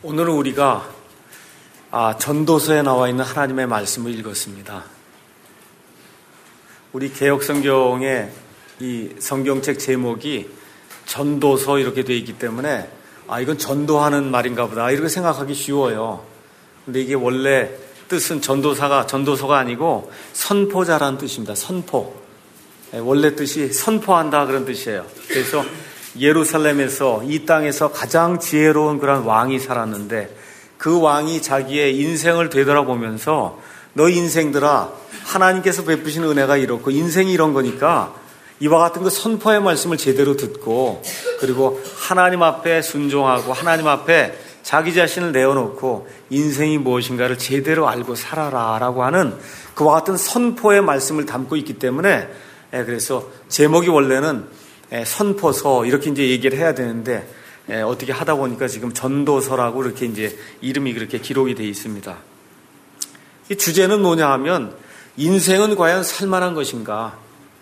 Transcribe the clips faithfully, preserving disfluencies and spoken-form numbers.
오늘은 우리가 아, 전도서에 나와 있는 하나님의 말씀을 읽었습니다. 우리 개역성경의 이 성경책 제목이 전도서 이렇게 되어 있기 때문에 아 이건 전도하는 말인가 보다 이렇게 생각하기 쉬워요. 근데 이게 원래 뜻은 전도사가 전도서가 아니고 선포자라는 뜻입니다. 선포. 원래 뜻이 선포한다 그런 뜻이에요. 그래서 예루살렘에서 이 땅에서 가장 지혜로운 그런 왕이 살았는데 그 왕이 자기의 인생을 되돌아보면서 너 인생들아 하나님께서 베푸신 은혜가 이렇고 인생이 이런 거니까 이와 같은 그 선포의 말씀을 제대로 듣고 그리고 하나님 앞에 순종하고 하나님 앞에 자기 자신을 내어놓고 인생이 무엇인가를 제대로 알고 살아라 라고 하는 그와 같은 선포의 말씀을 담고 있기 때문에 그래서 제목이 원래는 선포서 이렇게 이제 얘기를 해야 되는데 어떻게 하다 보니까 지금 전도서라고 이렇게 이제 이름이 그렇게 기록이 되어 있습니다. 이 주제는 뭐냐 하면 인생은 과연 살만한 것인가?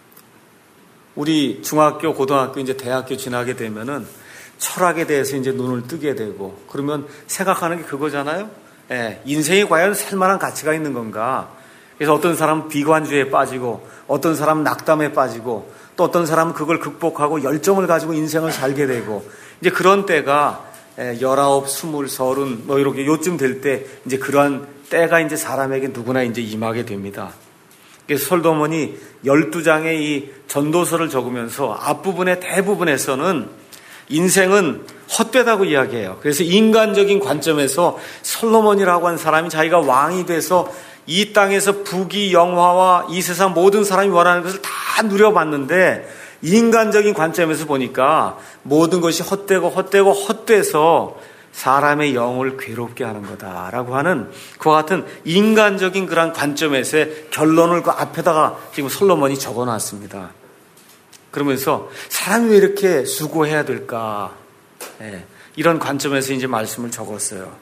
우리 중학교, 고등학교, 이제 대학교 지나게 되면은 철학에 대해서 이제 눈을 뜨게 되고 그러면 생각하는 게 그거잖아요. 예, 인생이 과연 살만한 가치가 있는 건가? 그래서 어떤 사람은 비관주의에 빠지고 어떤 사람은 낙담에 빠지고 또 어떤 사람은 그걸 극복하고 열정을 가지고 인생을 살게 되고 이제 그런 때가 열아홉, 스물, 서른 뭐 이렇게 요쯤 될 때 이제 그러한 때가 이제 사람에게 누구나 이제 임하게 됩니다. 그래서 솔로몬이 열두 장의 이 전도서를 적으면서 앞부분의 대부분에서는 인생은 헛되다고 이야기해요. 그래서 인간적인 관점에서 솔로몬이라고 한 사람이 자기가 왕이 돼서 이 땅에서 부귀 영화와 이 세상 모든 사람이 원하는 것을 다 누려봤는데 인간적인 관점에서 보니까 모든 것이 헛되고 헛되고 헛돼서 사람의 영을 괴롭게 하는 거다라고 하는 그와 같은 인간적인 그런 관점에서의 결론을 그 앞에다가 지금 솔로몬이 적어놨습니다. 그러면서 사람이 왜 이렇게 수고해야 될까? 네, 이런 관점에서 이제 말씀을 적었어요.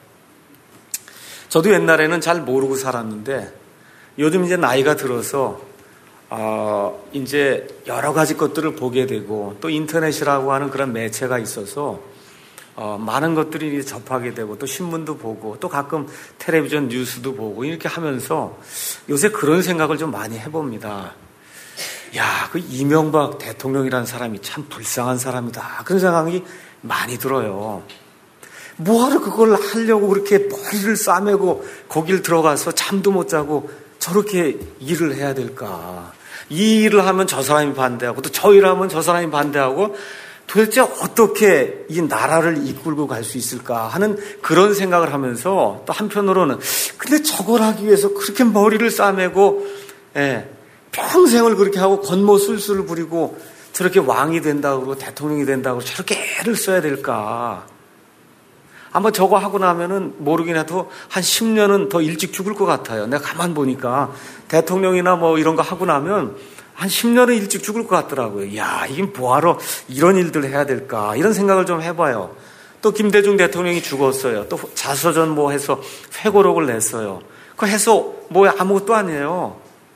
저도 옛날에는 잘 모르고 살았는데 요즘 이제 나이가 들어서 어, 이제 여러 가지 것들을 보게 되고 또 인터넷이라고 하는 그런 매체가 있어서 어, 많은 것들이 이제 접하게 되고 또 신문도 보고 또 가끔 텔레비전 뉴스도 보고 이렇게 하면서 요새 그런 생각을 좀 많이 해봅니다. 야, 그 이명박 대통령이라는 사람이 참 불쌍한 사람이다. 그런 생각이 많이 들어요. 뭐하러 그걸 하려고 그렇게 머리를 싸매고 거길 들어가서 잠도 못 자고 저렇게 일을 해야 될까? 이 일을 하면 저 사람이 반대하고 또 저 일을 하면 저 사람이 반대하고 도대체 어떻게 이 나라를 이끌고 갈 수 있을까 하는 그런 생각을 하면서 또 한편으로는 근데 저걸 하기 위해서 그렇게 머리를 싸매고 예, 평생을 그렇게 하고 겉모술수를 부리고 저렇게 왕이 된다고 그러고 대통령이 된다고 저렇게 애를 써야 될까? 아마 저거 하고 나면은 모르긴 해도 한 십 년은 더 일찍 죽을 것 같아요. 내가 가만 보니까 대통령이나 뭐 이런 거 하고 나면 한 십 년은 일찍 죽을 것 같더라고요. 야, 이게 뭐하러 이런 일들을 해야 될까? 이런 생각을 좀 해봐요. 또 김대중 대통령이 죽었어요. 또 자서전 뭐 해서 회고록을 냈어요. 그거 해서 뭐 아무것도 아니에요.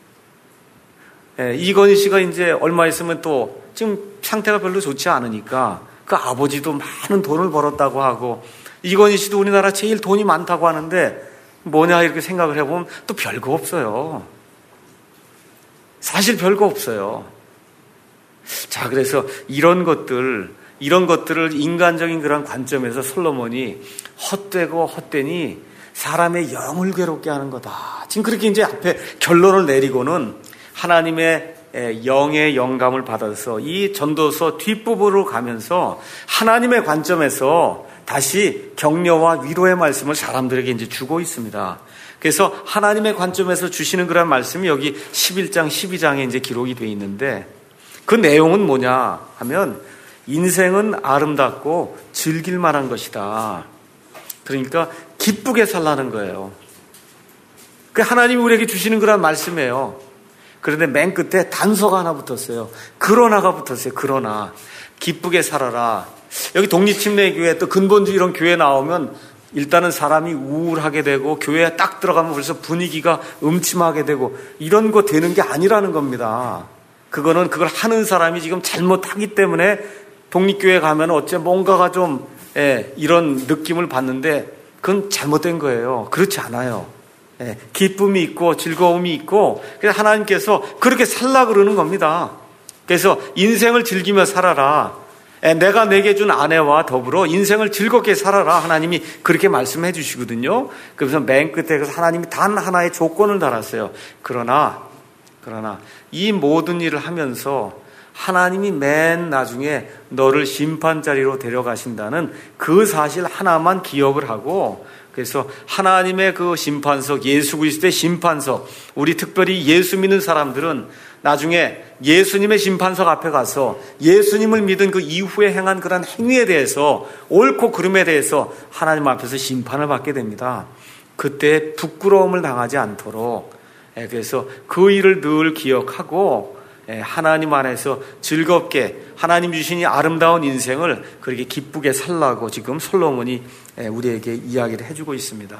예, 이건희 씨가 이제 얼마 있으면 또 지금 상태가 별로 좋지 않으니까 그 아버지도 많은 돈을 벌었다고 하고 이건희 씨도 우리나라 제일 돈이 많다고 하는데 뭐냐 이렇게 생각을 해보면 또 별거 없어요. 사실 별거 없어요. 자, 그래서 이런 것들, 이런 것들을 인간적인 그런 관점에서 솔로몬이 헛되고 헛되니 사람의 영을 괴롭게 하는 거다. 지금 그렇게 이제 앞에 결론을 내리고는 하나님의 영의 영감을 받아서 이 전도서 뒷부분으로 가면서 하나님의 관점에서 다시 격려와 위로의 말씀을 사람들에게 이제 주고 있습니다. 그래서 하나님의 관점에서 주시는 그런 말씀이 여기 십일 장, 십이 장에 이제 기록이 되어 있는데 그 내용은 뭐냐 하면 인생은 아름답고 즐길 만한 것이다. 그러니까 기쁘게 살라는 거예요. 그 하나님이 우리에게 주시는 그런 말씀이에요. 그런데 맨 끝에 단서가 하나 붙었어요. 그러나가 붙었어요. 그러나 기쁘게 살아라. 여기 독립침례교회 또 근본주의 이런 교회 나오면 일단은 사람이 우울하게 되고 교회에 딱 들어가면 벌써 분위기가 음침하게 되고 이런 거 되는 게 아니라는 겁니다. 그거는 그걸 하는 사람이 지금 잘못하기 때문에 독립교회 가면 어째 뭔가가 좀 예, 이런 느낌을 받는데 그건 잘못된 거예요. 그렇지 않아요. 예, 기쁨이 있고 즐거움이 있고 그래서 하나님께서 그렇게 살라 그러는 겁니다. 그래서 인생을 즐기며 살아라. 예, 내가 내게 준 아내와 더불어 인생을 즐겁게 살아라. 하나님이 그렇게 말씀해 주시거든요. 그래서 맨 끝에 하나님이 단 하나의 조건을 달았어요. 그러나 그러나 이 모든 일을 하면서 하나님이 맨 나중에 너를 심판자리로 데려가신다는 그 사실 하나만 기억을 하고 그래서 하나님의 그 심판석, 예수 그리스도의 심판석, 우리 특별히 예수 믿는 사람들은 나중에 예수님의 심판석 앞에 가서 예수님을 믿은 그 이후에 행한 그런 행위에 대해서 옳고 그름에 대해서 하나님 앞에서 심판을 받게 됩니다. 그때 부끄러움을 당하지 않도록 그래서 그 일을 늘 기억하고 하나님 안에서 즐겁게 하나님 주신 이 아름다운 인생을 그렇게 기쁘게 살라고 지금 솔로몬이 우리에게 이야기를 해주고 있습니다.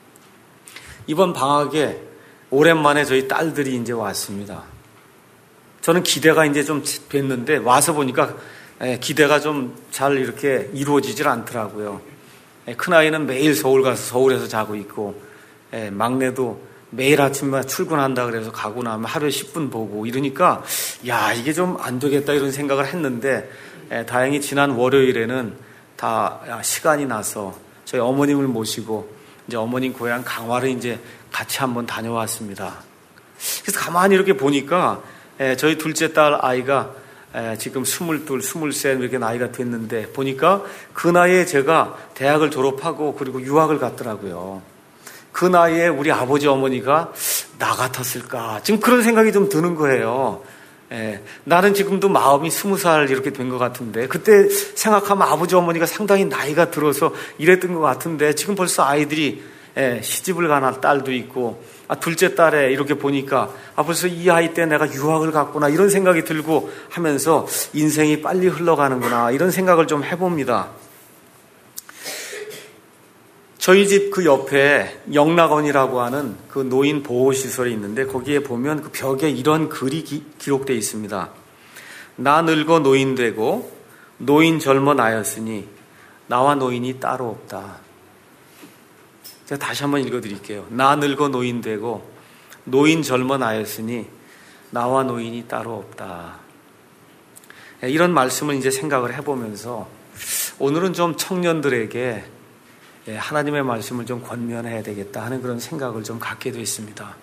이번 방학에 오랜만에 저희 딸들이 이제 왔습니다. 저는 기대가 이제 좀 됐는데 와서 보니까 기대가 좀 잘 이렇게 이루어지질 않더라고요. 큰아이는 매일 서울 가서 서울에서 자고 있고 막내도 매일 아침마다 출근한다 그래서 가고 나면 하루에 십 분 보고 이러니까 야 이게 좀 안 되겠다 이런 생각을 했는데 에, 다행히 지난 월요일에는 다 시간이 나서 저희 어머님을 모시고 이제 어머님 고향 강화를 이제 같이 한번 다녀왔습니다. 그래서 가만히 이렇게 보니까 에, 저희 둘째 딸 아이가 에, 지금 스물둘, 스물셋 이렇게 나이가 됐는데 보니까 그 나이에 제가 대학을 졸업하고 그리고 유학을 갔더라고요. 그 나이에 우리 아버지 어머니가 나 같았을까? 지금 그런 생각이 좀 드는 거예요. 예, 나는 지금도 마음이 스무 살 이렇게 된 것 같은데 그때 생각하면 아버지 어머니가 상당히 나이가 들어서 이랬던 것 같은데 지금 벌써 아이들이 예, 시집을 가나 딸도 있고 아, 둘째 딸에 이렇게 보니까 아, 벌써 이 아이 때 내가 유학을 갔구나 이런 생각이 들고 하면서 인생이 빨리 흘러가는구나 이런 생각을 좀 해봅니다. 저희 집 그 옆에 영락원이라고 하는 그 노인 보호시설이 있는데 거기에 보면 그 벽에 이런 글이 기, 기록되어 있습니다. 나 늙어 노인 되고 노인 젊어 나였으니 나와 노인이 따로 없다. 제가 다시 한번 읽어드릴게요. 나 늙어 노인 되고 노인 젊어 나였으니 나와 노인이 따로 없다. 이런 말씀을 이제 생각을 해보면서 오늘은 좀 청년들에게 하나님의 말씀을 좀 권면해야 되겠다 하는 그런 생각을 좀 갖게 됐습니다.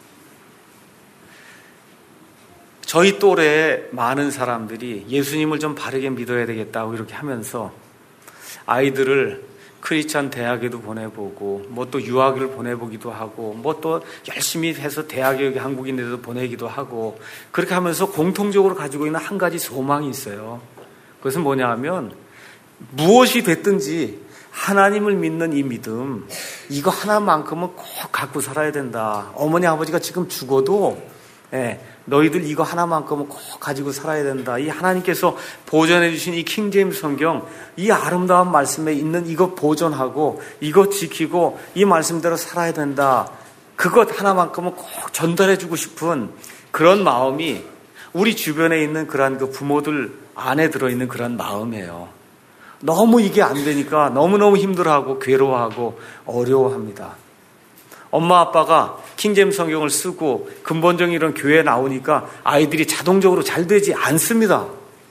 저희 또래 많은 사람들이 예수님을 좀 바르게 믿어야 되겠다고 이렇게 하면서 아이들을 크리스찬 대학에도 보내보고 뭐 또 유학을 보내보기도 하고 뭐 또 열심히 해서 대학에 한국인들도 보내기도 하고 그렇게 하면서 공통적으로 가지고 있는 한 가지 소망이 있어요. 그것은 뭐냐 하면 무엇이 됐든지 하나님을 믿는 이 믿음 이거 하나만큼은 꼭 갖고 살아야 된다. 어머니 아버지가 지금 죽어도 예, 너희들 이거 하나만큼은 꼭 가지고 살아야 된다. 이 하나님께서 보존해 주신 이 킹제임스 성경 이 아름다운 말씀에 있는 이거 보존하고 이거 지키고 이 말씀대로 살아야 된다. 그것 하나만큼은 꼭 전달해 주고 싶은 그런 마음이 우리 주변에 있는 그러한 그 부모들 안에 들어있는 그런 마음이에요. 너무 이게 안 되니까 너무너무 힘들어하고 괴로워하고 어려워합니다. 엄마 아빠가 킹제임스 성경을 쓰고 근본적인 이런 교회에 나오니까 아이들이 자동적으로 잘 되지 않습니다.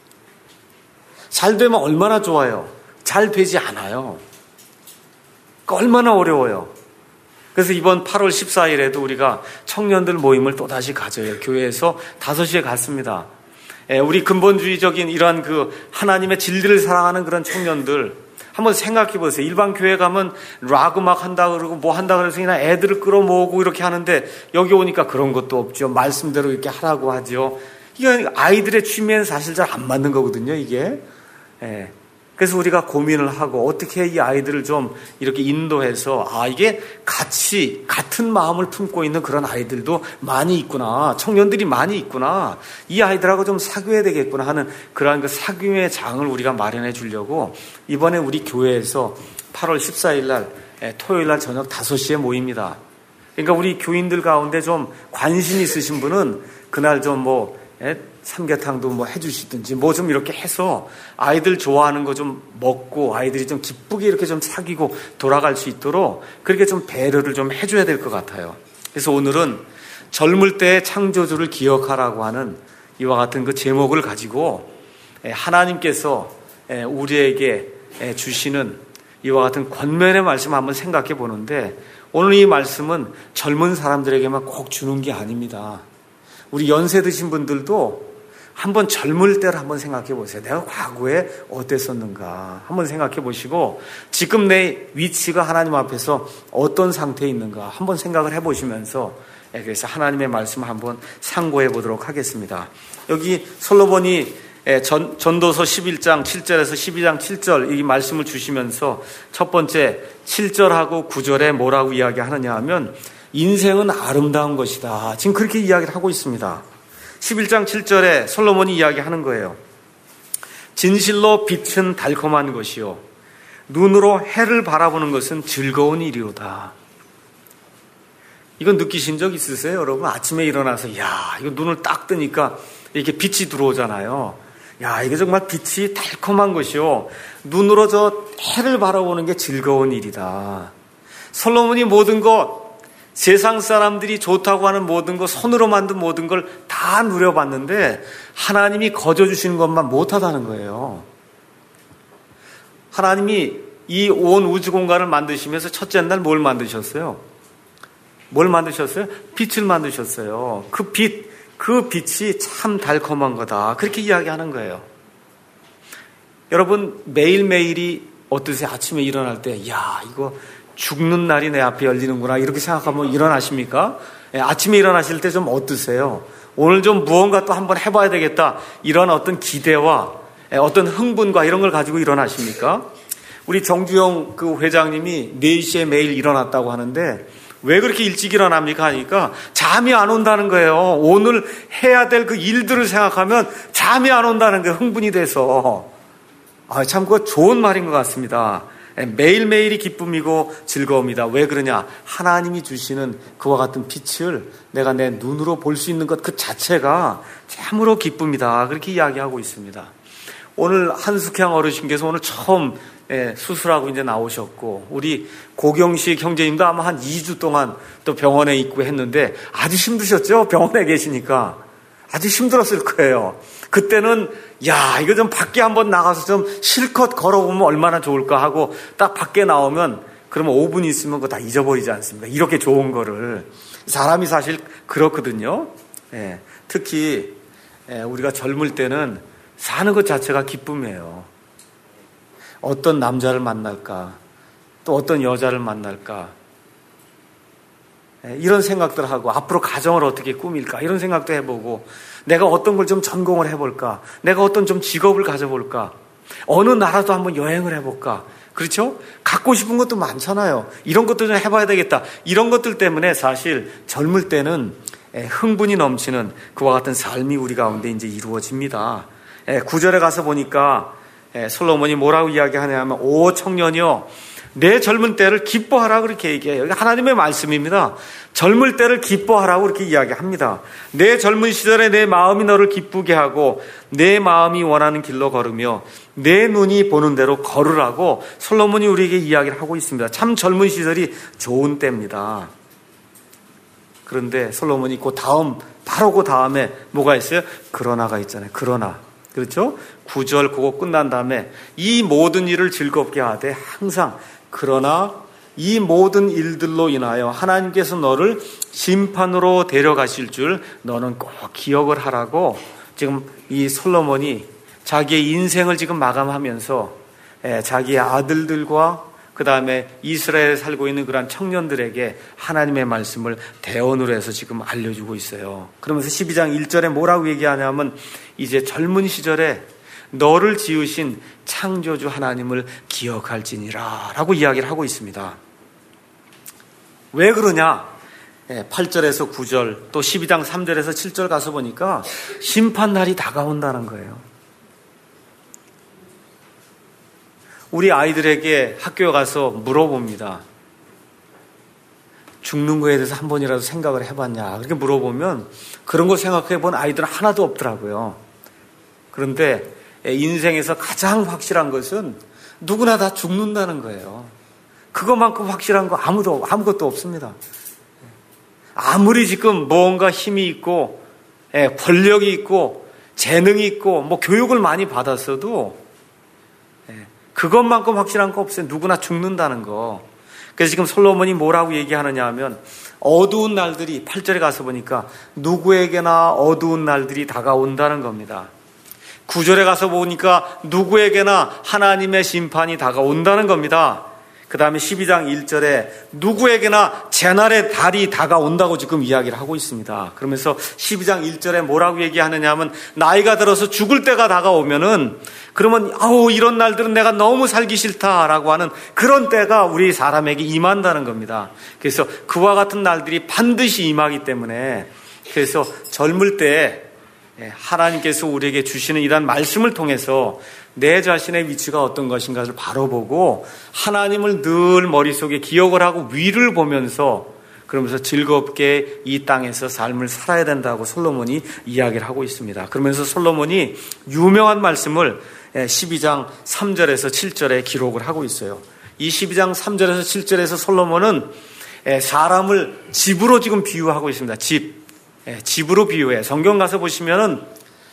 잘 되면 얼마나 좋아요. 잘 되지 않아요. 얼마나 어려워요. 그래서 이번 팔월 십사일에도 우리가 청년들 모임을 또다시 가져요. 교회에서 다섯 시에 갔습니다. 우리 근본주의적인 이러한 그 하나님의 진리를 사랑하는 그런 청년들 한번 생각해 보세요. 일반 교회 가면 락 음악 한다 그러고 뭐 한다 그래서 그냥 애들을 끌어모으고 이렇게 하는데 여기 오니까 그런 것도 없죠. 말씀대로 이렇게 하라고 하죠. 이게 아이들의 취미에는 사실 잘 안 맞는 거거든요. 이게. 예. 그래서 우리가 고민을 하고 어떻게 이 아이들을 좀 이렇게 인도해서 아 이게 같이 같은 마음을 품고 있는 그런 아이들도 많이 있구나. 청년들이 많이 있구나. 이 아이들하고 좀 사귀어야 되겠구나 하는 그러한 그 사귐의 장을 우리가 마련해 주려고 이번에 우리 교회에서 팔월 십사일 날 토요일 날 저녁 다섯 시에 모입니다. 그러니까 우리 교인들 가운데 좀 관심 있으신 분은 그날 좀 뭐 예? 삼계탕도 뭐 해주시든지 뭐 좀 이렇게 해서 아이들 좋아하는 거 좀 먹고 아이들이 좀 기쁘게 이렇게 좀 사귀고 돌아갈 수 있도록 그렇게 좀 배려를 좀 해줘야 될 것 같아요. 그래서 오늘은 젊을 때의 창조주를 기억하라고 하는 이와 같은 그 제목을 가지고 하나님께서 우리에게 주시는 이와 같은 권면의 말씀을 한번 생각해 보는데, 오늘 이 말씀은 젊은 사람들에게만 꼭 주는 게 아닙니다. 우리 연세 드신 분들도 한번 젊을 때를 한번 생각해 보세요. 내가 과거에 어땠었는가 한번 생각해 보시고 지금 내 위치가 하나님 앞에서 어떤 상태에 있는가 한번 생각을 해 보시면서, 그래서 하나님의 말씀을 한번 상고해 보도록 하겠습니다. 여기 솔로몬이 전, 전도서 십일 장 칠 절에서 십이 장 칠 절 이 말씀을 주시면서 첫 번째 칠 절하고 구 절에 뭐라고 이야기하느냐 하면 인생은 아름다운 것이다. 지금 그렇게 이야기를 하고 있습니다. 십일 장 칠 절에 솔로몬이 이야기하는 거예요. 진실로 빛은 달콤한 것이요 눈으로 해를 바라보는 것은 즐거운 일이로다. 이건 느끼신 적 있으세요? 여러분 아침에 일어나서 야 이거 눈을 딱 뜨니까 이렇게 빛이 들어오잖아요. 야 이게 정말 빛이 달콤한 것이요 눈으로 저 해를 바라보는 게 즐거운 일이다. 솔로몬이 모든 것, 세상 사람들이 좋다고 하는 모든 것, 손으로 만든 모든 걸 다 누려봤는데 하나님이 거저주시는 것만 못하다는 거예요. 하나님이 이 온 우주 공간을 만드시면서 첫째 날 뭘 만드셨어요? 뭘 만드셨어요? 빛을 만드셨어요. 그 빛, 그 빛이 참 달콤한 거다. 그렇게 이야기하는 거예요. 여러분 매일매일이 어떠세요? 아침에 일어날 때 야 이거 죽는 날이 내 앞에 열리는구나 이렇게 생각하면 일어나십니까? 예, 아침에 일어나실 때 좀 어떠세요? 오늘 좀 무언가 또 한번 해봐야 되겠다 이런 어떤 기대와 예, 어떤 흥분과 이런 걸 가지고 일어나십니까? 우리 정주영 그 회장님이 네 시에 매일 일어났다고 하는데 왜 그렇게 일찍 일어납니까? 하니까 잠이 안 온다는 거예요. 오늘 해야 될 그 일들을 생각하면 잠이 안 온다는 거예요. 흥분이 돼서. 아, 참 그거 좋은 말인 것 같습니다. 매일매일이 기쁨이고 즐거움이다. 왜 그러냐? 하나님이 주시는 그와 같은 빛을 내가 내 눈으로 볼 수 있는 것 그 자체가 참으로 기쁨이다. 그렇게 이야기하고 있습니다. 오늘 한숙향 어르신께서 오늘 처음 수술하고 이제 나오셨고, 우리 고경식 형제님도 아마 한 이 주 동안 또 병원에 있고 했는데 아주 힘드셨죠? 병원에 계시니까. 아주 힘들었을 거예요. 그때는 야 이거 좀 밖에 한번 나가서 좀 실컷 걸어보면 얼마나 좋을까 하고 딱 밖에 나오면 그러면 오 분 있으면 그거 다 잊어버리지 않습니까? 이렇게 좋은 거를. 사람이 사실 그렇거든요. 예, 특히 예, 우리가 젊을 때는 사는 것 자체가 기쁨이에요. 어떤 남자를 만날까, 또 어떤 여자를 만날까, 이런 생각들 하고 앞으로 가정을 어떻게 꾸밀까 이런 생각도 해보고, 내가 어떤 걸 좀 전공을 해볼까, 내가 어떤 좀 직업을 가져볼까, 어느 나라도 한번 여행을 해볼까. 그렇죠? 갖고 싶은 것도 많잖아요. 이런 것도 좀 해봐야 되겠다. 이런 것들 때문에 사실 젊을 때는 흥분이 넘치는 그와 같은 삶이 우리 가운데 이제 이루어집니다. 구 절에 가서 보니까 솔로몬이 뭐라고 이야기하냐면 오 청년이여 내 젊은 때를 기뻐하라 그렇게 얘기해요. 이게 하나님의 말씀입니다. 젊을 때를 기뻐하라고 그렇게 이야기합니다. 내 젊은 시절에 내 마음이 너를 기쁘게 하고 내 마음이 원하는 길로 걸으며 내 눈이 보는 대로 걸으라고 솔로몬이 우리에게 이야기를 하고 있습니다. 참 젊은 시절이 좋은 때입니다. 그런데 솔로몬이 그 다음 바로 그 다음에 뭐가 있어요? 그러나가 있잖아요. 그러나. 그렇죠? 구 절 그거 끝난 다음에 이 모든 일을 즐겁게 하되 항상 그러나 이 모든 일들로 인하여 하나님께서 너를 심판으로 데려가실 줄 너는 꼭 기억을 하라고 지금 이 솔로몬이 자기의 인생을 지금 마감하면서 자기의 아들들과 그 다음에 이스라엘에 살고 있는 그런 청년들에게 하나님의 말씀을 대언으로 해서 지금 알려주고 있어요. 그러면서 십이 장 일 절에 뭐라고 얘기하냐면 이제 젊은 시절에 너를 지으신 창조주 하나님을 기억할지니라 라고 이야기를 하고 있습니다. 왜 그러냐? 팔 절에서 구 절 또 십이 장 삼 절에서 칠 절 가서 보니까 심판날이 다가온다는 거예요. 우리 아이들에게 학교에 가서 물어봅니다. 죽는 거에 대해서 한 번이라도 생각을 해봤냐 그렇게 물어보면 그런 거 생각해 본 아이들은 하나도 없더라고요. 그런데 인생에서 가장 확실한 것은 누구나 다 죽는다는 거예요. 그것만큼 확실한 거 아무도 아무것도 없습니다. 아무리 지금 뭔가 힘이 있고 권력이 있고 재능이 있고 뭐 교육을 많이 받았어도 그것만큼 확실한 거 없어요. 누구나 죽는다는 거. 그래서 지금 솔로몬이 뭐라고 얘기하느냐 하면 어두운 날들이 팔 절에 가서 보니까 누구에게나 어두운 날들이 다가온다는 겁니다. 구 절에 가서 보니까 누구에게나 하나님의 심판이 다가온다는 겁니다. 그 다음에 십이 장 일 절에 누구에게나 재날의 달이 다가온다고 지금 이야기를 하고 있습니다. 그러면서 십이 장 일 절에 뭐라고 얘기하느냐 하면 나이가 들어서 죽을 때가 다가오면은 그러면 아우 이런 날들은 내가 너무 살기 싫다라고 하는 그런 때가 우리 사람에게 임한다는 겁니다. 그래서 그와 같은 날들이 반드시 임하기 때문에 그래서 젊을 때 하나님께서 우리에게 주시는 이런 말씀을 통해서 내 자신의 위치가 어떤 것인가를 바로 보고 하나님을 늘 머릿속에 기억을 하고 위를 보면서 그러면서 즐겁게 이 땅에서 삶을 살아야 된다고 솔로몬이 이야기를 하고 있습니다. 그러면서 솔로몬이 유명한 말씀을 십이 장 삼 절에서 칠 절에 기록을 하고 있어요. 이 십이 장 삼 절에서 칠 절에서 솔로몬은 사람을 집으로 지금 비유하고 있습니다. 집. 집으로 비유해. 성경 가서 보시면은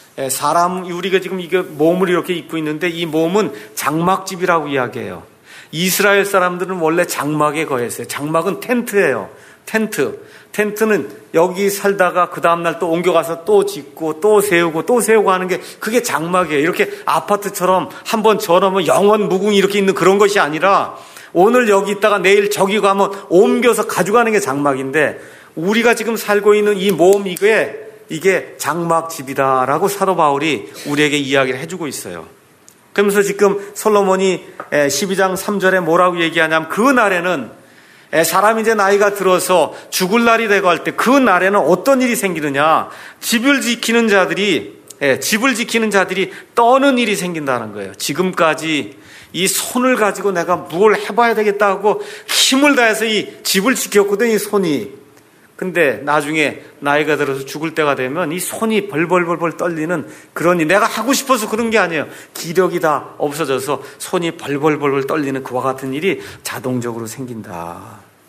사람, 우리가 지금 이게 몸을 이렇게 입고 있는데 이 몸은 장막집이라고 이야기해요. 이스라엘 사람들은 원래 장막에 거했어요. 장막은 텐트예요. 텐트. 텐트는 여기 살다가 그 다음날 또 옮겨가서 또 짓고 또 세우고 또 세우고 하는 게 그게 장막이에요. 이렇게 아파트처럼 한번 저러면 영원 무궁이 이렇게 있는 그런 것이 아니라 오늘 여기 있다가 내일 저기 가면 옮겨서 가져가는 게 장막인데 우리가 지금 살고 있는 이 몸 이게 이게 장막집이다라고 사도 바울이 우리에게 이야기를 해주고 있어요. 그러면서 지금 솔로몬이 십이 장 삼 절에 뭐라고 얘기하냐면 그 날에는 사람이 이제 나이가 들어서 죽을 날이 되고 할 때 그 날에는 어떤 일이 생기느냐 집을 지키는 자들이 집을 지키는 자들이 떠는 일이 생긴다는 거예요. 지금까지 이 손을 가지고 내가 뭘 해봐야 되겠다고 힘을 다해서 이 집을 지켰거든 이 손이. 근데 나중에 나이가 들어서 죽을 때가 되면 이 손이 벌벌벌벌 떨리는 그러니 내가 하고 싶어서 그런 게 아니에요. 기력이 다 없어져서 손이 벌벌벌벌 떨리는 그와 같은 일이 자동적으로 생긴다.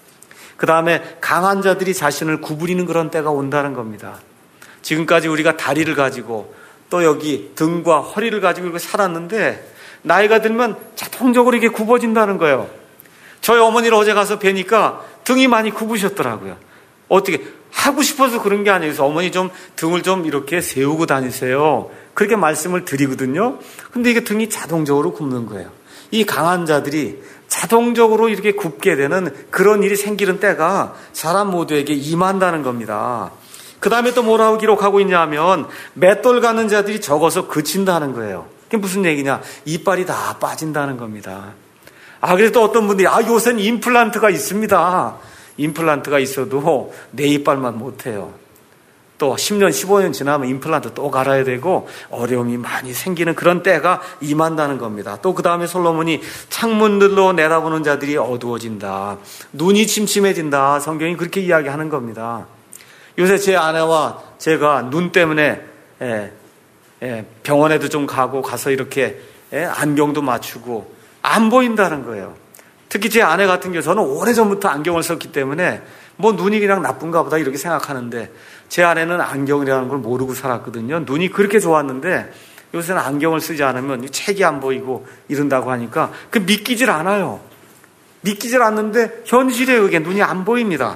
그 다음에 강한 자들이 자신을 구부리는 그런 때가 온다는 겁니다. 지금까지 우리가 다리를 가지고 또 여기 등과 허리를 가지고 이렇게 살았는데 나이가 들면 자동적으로 이게 굽어진다는 거예요. 저희 어머니를 어제 가서 뵈니까 등이 많이 굽으셨더라고요. 어떻게 하고 싶어서 그런 게 아니에요. 그래서 어머니 좀 등을 좀 이렇게 세우고 다니세요. 그렇게 말씀을 드리거든요. 근데 이게 등이 자동적으로 굽는 거예요. 이 강한 자들이 자동적으로 이렇게 굽게 되는 그런 일이 생기는 때가 사람 모두에게 임한다는 겁니다. 그 다음에 또 뭐라고 기록하고 있냐 하면 맷돌 가는 자들이 적어서 그친다는 거예요. 그게 무슨 얘기냐? 이빨이 다 빠진다는 겁니다. 아, 그래서 또 어떤 분들이 아, 요새는 임플란트가 있습니다. 임플란트가 있어도 내 이빨만 못해요. 또 십 년, 십오 년 지나면 임플란트 또 갈아야 되고 어려움이 많이 생기는 그런 때가 임한다는 겁니다. 또 그 다음에 솔로몬이 창문들로 내다보는 자들이 어두워진다. 눈이 침침해진다. 성경이 그렇게 이야기하는 겁니다. 요새 제 아내와 제가 눈 때문에 예, 예, 병원에도 좀 가고 가서 이렇게 예, 안경도 맞추고 안 보인다는 거예요. 특히 제 아내 같은 경우 저는 오래전부터 안경을 썼기 때문에 뭐 눈이 그냥 나쁜가 보다 이렇게 생각하는데 제 아내는 안경이라는 걸 모르고 살았거든요. 눈이 그렇게 좋았는데 요새는 안경을 쓰지 않으면 책이 안 보이고 이런다고 하니까 그 믿기질 않아요. 믿기질 않는데 현실에 의해 눈이 안 보입니다.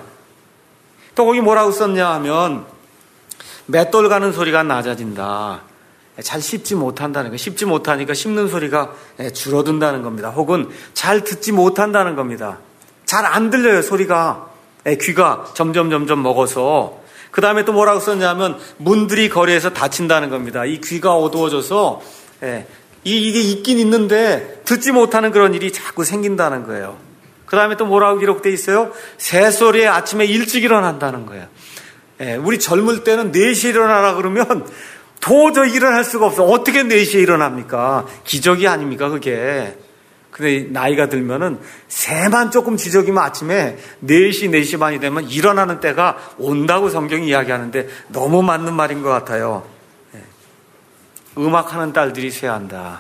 또 거기 뭐라고 썼냐 하면 맷돌 가는 소리가 낮아진다. 잘 씹지 못한다는 거. 씹지 못하니까 씹는 소리가 줄어든다는 겁니다. 혹은 잘 듣지 못한다는 겁니다. 잘 안 들려요, 소리가. 귀가 점점 점점 먹어서. 그 다음에 또 뭐라고 썼냐면 문들이 거리에서 닫힌다는 겁니다. 이 귀가 어두워져서 이게 있긴 있는데 듣지 못하는 그런 일이 자꾸 생긴다는 거예요. 그 다음에 또 뭐라고 기록되어 있어요? 새소리에 아침에 일찍 일어난다는 거예요. 우리 젊을 때는 네 시에 일어나라 그러면 도저히 일어날 수가 없어. 어떻게 네 시에 일어납니까? 기적이 아닙니까 그게. 근데 나이가 들면은 새만 조금 지저귀면 아침에 네 시, 네 시 반이 되면 일어나는 때가 온다고 성경이 이야기하는데 너무 맞는 말인 것 같아요. 음악하는 딸들이 쇠한다.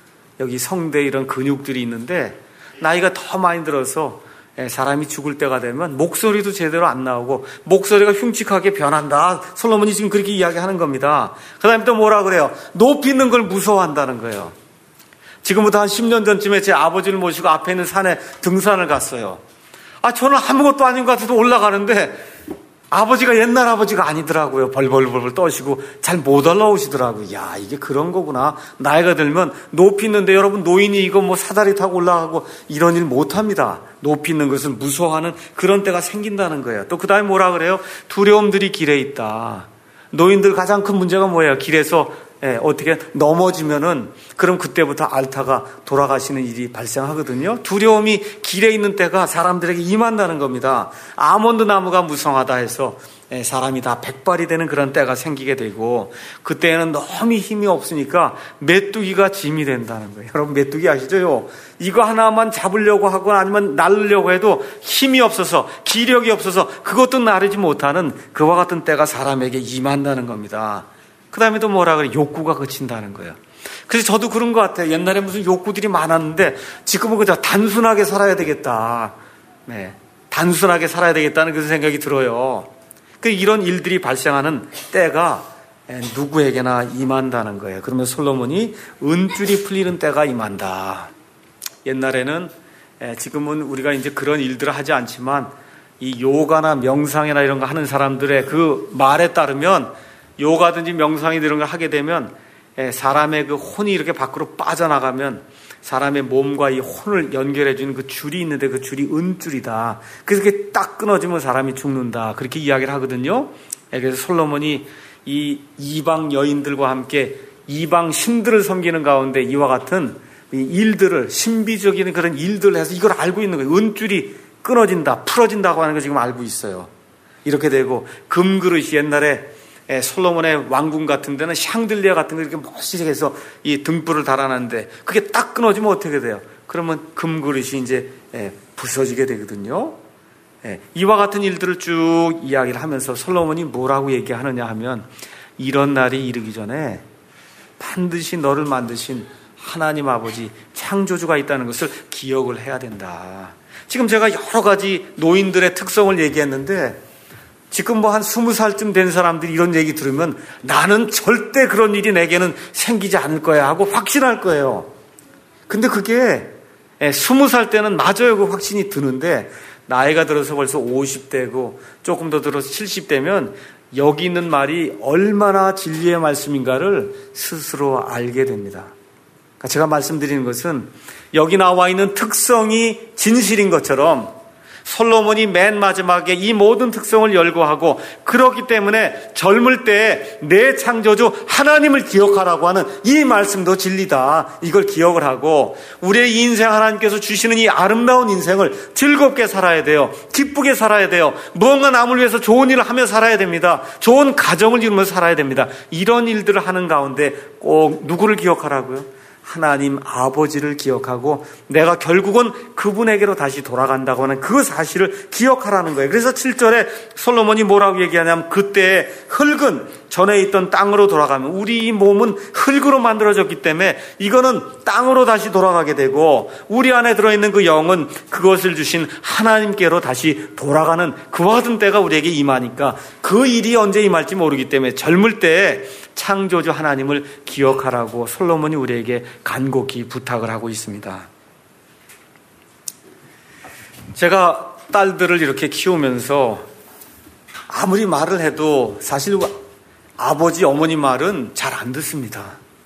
여기 성대에 이런 근육들이 있는데 나이가 더 많이 들어서 사람이 죽을 때가 되면 목소리도 제대로 안 나오고 목소리가 흉측하게 변한다. 솔로몬이 지금 그렇게 이야기하는 겁니다. 그 다음에 또 뭐라 그래요? 높이 있는 걸 무서워한다는 거예요. 지금부터 한 십 년 전쯤에 제 아버지를 모시고 앞에 있는 산에 등산을 갔어요. 아, 저는 아무것도 아닌 것 같아서 올라가는데 아버지가 옛날 아버지가 아니더라고요. 벌벌벌벌 떠시고 잘 못 올라오시더라고요. 야, 이게 그런 거구나. 나이가 들면 높이 있는데 여러분 노인이 이거 뭐 사다리 타고 올라가고 이런 일 못합니다. 높이 있는 것을 무서워하는 그런 때가 생긴다는 거예요. 또 그 다음에 뭐라 그래요? 두려움들이 길에 있다. 노인들 가장 큰 문제가 뭐예요? 길에서 예, 어떻게 넘어지면은 그럼 그때부터 앓다가 돌아가시는 일이 발생하거든요. 두려움이 길에 있는 때가 사람들에게 임한다는 겁니다. 아몬드 나무가 무성하다 해서 예, 사람이 다 백발이 되는 그런 때가 생기게 되고 그때는 너무 힘이 없으니까 메뚜기가 짐이 된다는 거예요. 여러분 메뚜기 아시죠? 이거 하나만 잡으려고 하고 아니면 나르려고 해도 힘이 없어서 기력이 없어서 그것도 나르지 못하는 그와 같은 때가 사람에게 임한다는 겁니다. 그 다음에 또 뭐라 그래? 욕구가 그친다는 거예요. 그래서 저도 그런 것 같아요. 옛날에 무슨 욕구들이 많았는데 지금은 그저 단순하게 살아야 되겠다. 네, 단순하게 살아야 되겠다는 그런 생각이 들어요. 그 이런 일들이 발생하는 때가 누구에게나 임한다는 거예요. 그러면 솔로몬이 은줄이 풀리는 때가 임한다. 옛날에는 지금은 우리가 이제 그런 일들을 하지 않지만 이 요가나 명상이나 이런 거 하는 사람들의 그 말에 따르면 요가든지 명상이 이런 걸 하게 되면 사람의 그 혼이 이렇게 밖으로 빠져나가면 사람의 몸과 이 혼을 연결해 주는 그 줄이 있는데 그 줄이 은줄이다. 그래서 이렇게 딱 끊어지면 사람이 죽는다. 그렇게 이야기를 하거든요. 그래서 솔로몬이 이 이방 여인들과 함께 이방 신들을 섬기는 가운데 이와 같은 일들을 신비적인 그런 일들을 해서 이걸 알고 있는 거예요. 은줄이 끊어진다, 풀어진다고 하는 거 지금 알고 있어요. 이렇게 되고 금그릇이 옛날에 솔로몬의 왕궁 같은 데는 샹들리아 같은 거 이렇게 멋지게 해서 이 등불을 달아놨는데 그게 딱 끊어지면 어떻게 돼요? 그러면 금그릇이 이제 부서지게 되거든요. 이와 같은 일들을 쭉 이야기를 하면서 솔로몬이 뭐라고 얘기하느냐 하면 이런 날이 이르기 전에 반드시 너를 만드신 하나님 아버지 창조주가 있다는 것을 기억을 해야 된다. 지금 제가 여러 가지 노인들의 특성을 얘기했는데 지금 뭐 한 스무 살쯤 된 사람들이 이런 얘기 들으면 나는 절대 그런 일이 내게는 생기지 않을 거야 하고 확신할 거예요. 근데 그게 스무 살 때는 맞아요. 그 확신이 드는데 나이가 들어서 벌써 오십 대고 조금 더 들어서 칠십 대면 여기 있는 말이 얼마나 진리의 말씀인가를 스스로 알게 됩니다. 그러니까 제가 말씀드리는 것은 여기 나와 있는 특성이 진실인 것처럼 솔로몬이 맨 마지막에 이 모든 특성을 열거하고 그렇기 때문에 젊을 때 내 창조주 하나님을 기억하라고 하는 이 말씀도 진리다. 이걸 기억을 하고 우리의 인생 하나님께서 주시는 이 아름다운 인생을 즐겁게 살아야 돼요. 기쁘게 살아야 돼요. 무언가 남을 위해서 좋은 일을 하며 살아야 됩니다. 좋은 가정을 이루면서 살아야 됩니다. 이런 일들을 하는 가운데 꼭 누구를 기억하라고요? 하나님 아버지를 기억하고 내가 결국은 그분에게로 다시 돌아간다고 하는 그 사실을 기억하라는 거예요. 그래서 칠 절에 솔로몬이 뭐라고 얘기하냐면 그때 흙은 전에 있던 땅으로 돌아가면 우리 몸은 흙으로 만들어졌기 때문에 이거는 땅으로 다시 돌아가게 되고 우리 안에 들어있는 그 영은 그것을 주신 하나님께로 다시 돌아가는 그와 같은 때가 우리에게 임하니까 그 일이 언제 임할지 모르기 때문에 젊을 때에 창조주 하나님을 기억하라고 솔로몬이 우리에게 간곡히 부탁을 하고 있습니다. 제가 딸들을 이렇게 키우면서 아무리 말을 해도 사실 아버지, 어머니 말은 잘 안 듣습니다.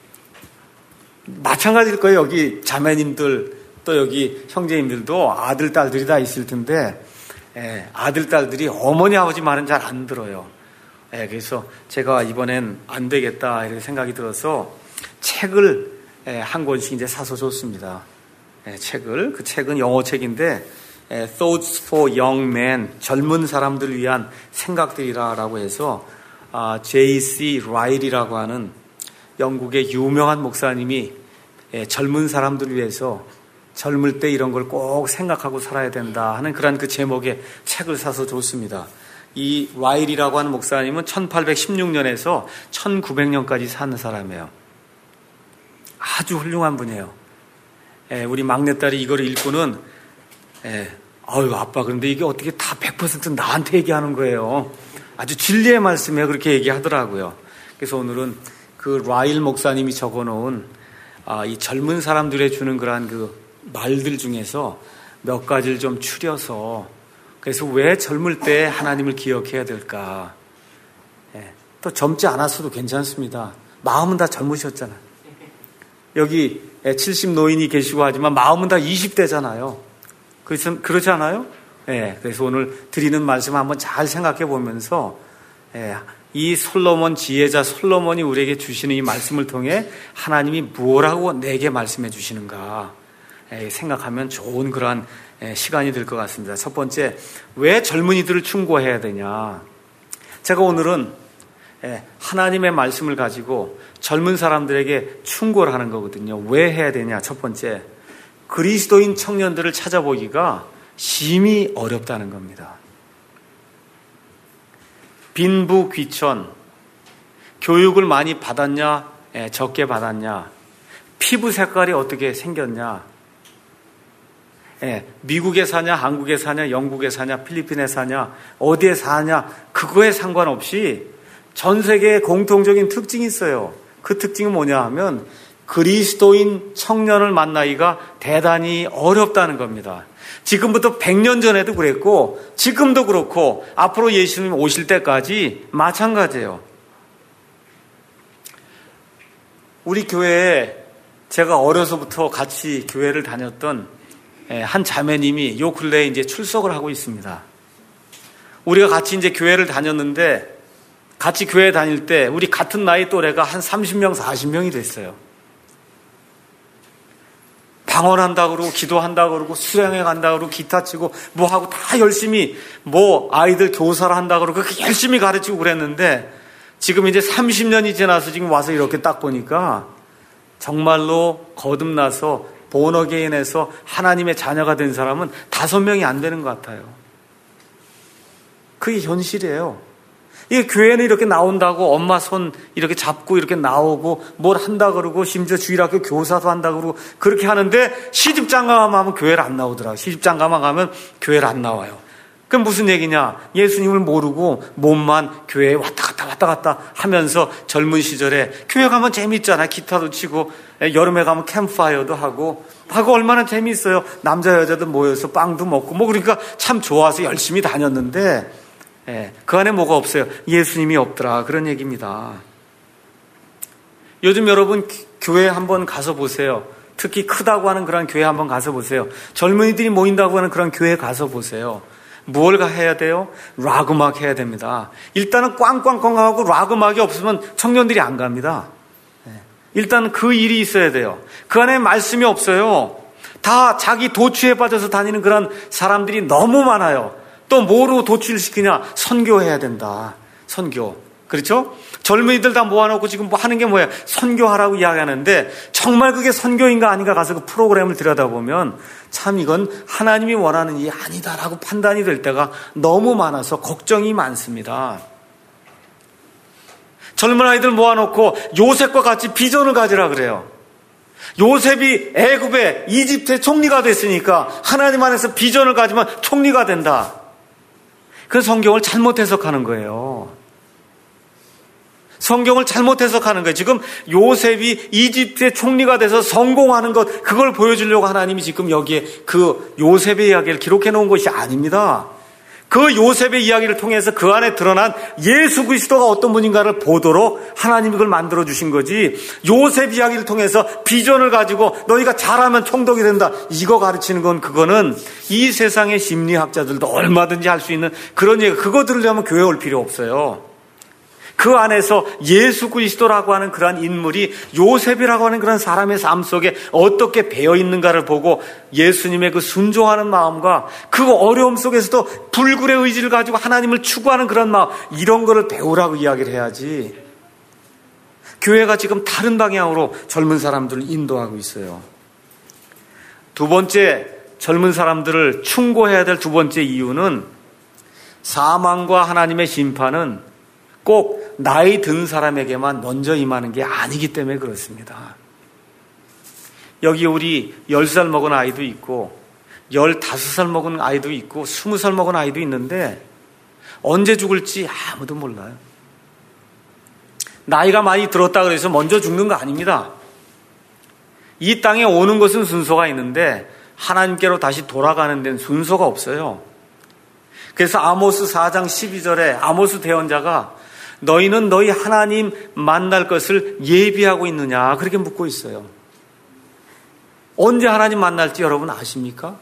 마찬가지일 거예요. 여기 자매님들 또 여기 형제님들도 아들, 딸들이 다 있을 텐데 예, 아들, 딸들이 어머니, 아버지 말은 잘 안 들어요. 예, 그래서 제가 이번엔 안 되겠다 이렇게 생각이 들어서 책을 예, 한 권씩 이제 사서 줬습니다. 예, 책을 그 책은 영어 책인데 예, Thoughts for Young Men 젊은 사람들을 위한 생각들이라라고 해서 아, 제이 씨 라일이라고 하는 영국의 유명한 목사님이 예, 젊은 사람들을 위해서 젊을 때 이런 걸 꼭 생각하고 살아야 된다 하는 그런 그 제목의 책을 사서 줬습니다. 이 라일이라고 하는 목사님은 천팔백십육 년에서 천구백 년까지 사는 사람이에요. 아주 훌륭한 분이에요. 예, 우리 막내딸이 이걸 읽고는 예, 아유 아빠 그런데 이게 어떻게 다 백 퍼센트 나한테 얘기하는 거예요. 아주 진리의 말씀에 그렇게 얘기하더라고요. 그래서 오늘은 그 라일 목사님이 적어놓은 아, 이 젊은 사람들에 주는 그러한 그 말들 중에서 몇 가지를 좀 추려서 그래서 왜 젊을 때 하나님을 기억해야 될까? 예, 또 젊지 않았어도 괜찮습니다. 마음은 다 젊으셨잖아요. 여기 칠십 노인이 계시고 하지만 마음은 다 이십 대잖아요. 그렇지, 그렇지 않아요? 예, 그래서 오늘 드리는 말씀 한번 잘 생각해 보면서 예, 이 솔로몬 지혜자 솔로몬이 우리에게 주시는 이 말씀을 통해 하나님이 뭐라고 내게 말씀해 주시는가 예, 생각하면 좋은 그러한 예, 시간이 될 것 같습니다. 첫 번째, 왜 젊은이들을 충고해야 되냐? 제가 오늘은 예, 하나님의 말씀을 가지고 젊은 사람들에게 충고를 하는 거거든요. 왜 해야 되냐? 첫 번째, 그리스도인 청년들을 찾아보기가 심히 어렵다는 겁니다. 빈부귀천, 교육을 많이 받았냐, 예, 적게 받았냐, 피부 색깔이 어떻게 생겼냐, 예, 미국에 사냐, 한국에 사냐, 영국에 사냐, 필리핀에 사냐, 어디에 사냐, 그거에 상관없이 전 세계에 공통적인 특징이 있어요. 그 특징은 뭐냐 하면 그리스도인 청년을 만나기가 대단히 어렵다는 겁니다. 지금부터 백 년 전에도 그랬고 지금도 그렇고 앞으로 예수님 오실 때까지 마찬가지예요. 우리 교회에 제가 어려서부터 같이 교회를 다녔던 한 자매님이 요 근래에 이제 출석을 하고 있습니다. 우리가 같이 이제 교회를 다녔는데 같이 교회 다닐 때 우리 같은 나이 또래가 한 삼십 명, 사십 명이 됐어요. 방언한다고 그러고 기도한다고 그러고 수양회 간다고 그러고 기타 치고 뭐 하고 다 열심히 뭐 아이들 교사를 한다고 그러고 그렇게 열심히 가르치고 그랬는데 지금 이제 삼십 년이 지나서 지금 와서 이렇게 딱 보니까 정말로 거듭나서 본어게인에서 하나님의 자녀가 된 사람은 다섯 명이 안 되는 것 같아요. 그게 현실이에요. 이 교회는 이렇게 나온다고 엄마 손 이렇게 잡고 이렇게 나오고 뭘 한다 그러고 심지어 주일학교 교사도 한다 그러고 그렇게 하는데 시집장가만 하면 교회를 안 나오더라고요. 시집장가만 가면 교회를 안 나와요. 그럼 무슨 얘기냐? 예수님을 모르고 몸만 교회에 왔다 갔다 왔다 갔다 하면서 젊은 시절에 교회 가면 재밌잖아요. 기타도 치고 여름에 가면 캠프파이어도 하고 하고 얼마나 재밌어요. 남자 여자들 모여서 빵도 먹고 뭐 그러니까 참 좋아서 열심히 다녔는데 예, 그 안에 뭐가 없어요? 예수님이 없더라. 그런 얘기입니다. 요즘 여러분 교회 한번 가서 보세요. 특히 크다고 하는 그런 교회 한번 가서 보세요. 젊은이들이 모인다고 하는 그런 교회 가서 보세요. 뭘 해야 돼요? 락 음악 해야 됩니다. 일단은 꽝꽝꽝하고 락 음악이 없으면 청년들이 안 갑니다. 일단 그 일이 있어야 돼요. 그 안에 말씀이 없어요. 다 자기 도취에 빠져서 다니는 그런 사람들이 너무 많아요. 또 뭐로 도취를 시키냐? 선교해야 된다. 선교. 그렇죠? 젊은이들 다 모아놓고 지금 뭐 하는 게 뭐야? 선교하라고 이야기하는데 정말 그게 선교인가 아닌가 가서 그 프로그램을 들여다보면 참 이건 하나님이 원하는 일이 아니다라고 판단이 될 때가 너무 많아서 걱정이 많습니다. 젊은 아이들 모아놓고 요셉과 같이 비전을 가지라 그래요. 요셉이 애굽의 이집트의 총리가 됐으니까 하나님 안에서 비전을 가지면 총리가 된다. 그래서 성경을 잘못 해석하는 거예요. 성경을 잘못 해석하는 거예요. 지금 요셉이 이집트의 총리가 돼서 성공하는 것, 그걸 보여주려고 하나님이 지금 여기에 그 요셉의 이야기를 기록해 놓은 것이 아닙니다. 그 요셉의 이야기를 통해서 그 안에 드러난 예수 그리스도가 어떤 분인가를 보도록 하나님이 그걸 만들어 주신 거지, 요셉 이야기를 통해서 비전을 가지고 너희가 잘하면 총독이 된다 이거 가르치는 건, 그거는 이 세상의 심리학자들도 얼마든지 할 수 있는 그런 얘기, 그거 들으려면 교회 올 필요 없어요. 그 안에서 예수 그리스도라고 하는 그러한 인물이 요셉이라고 하는 그런 사람의 삶 속에 어떻게 배어 있는가를 보고 예수님의 그 순종하는 마음과 그 어려움 속에서도 불굴의 의지를 가지고 하나님을 추구하는 그런 마음, 이런 거를 배우라고 이야기를 해야지. 교회가 지금 다른 방향으로 젊은 사람들을 인도하고 있어요. 두 번째, 젊은 사람들을 충고해야 될 두 번째 이유는 사망과 하나님의 심판은 꼭 나이 든 사람에게만 먼저 임하는 게 아니기 때문에 그렇습니다. 여기 우리 열 살 먹은 아이도 있고 열다섯 살 먹은 아이도 있고 스무 살 먹은 아이도 있는데 언제 죽을지 아무도 몰라요. 나이가 많이 들었다 그래서 먼저 죽는 거 아닙니다. 이 땅에 오는 것은 순서가 있는데 하나님께로 다시 돌아가는 데는 순서가 없어요. 그래서 아모스 사 장 십이 절에 아모스 대언자가 너희는 너희 하나님 만날 것을 예비하고 있느냐 그렇게 묻고 있어요. 언제 하나님 만날지 여러분 아십니까?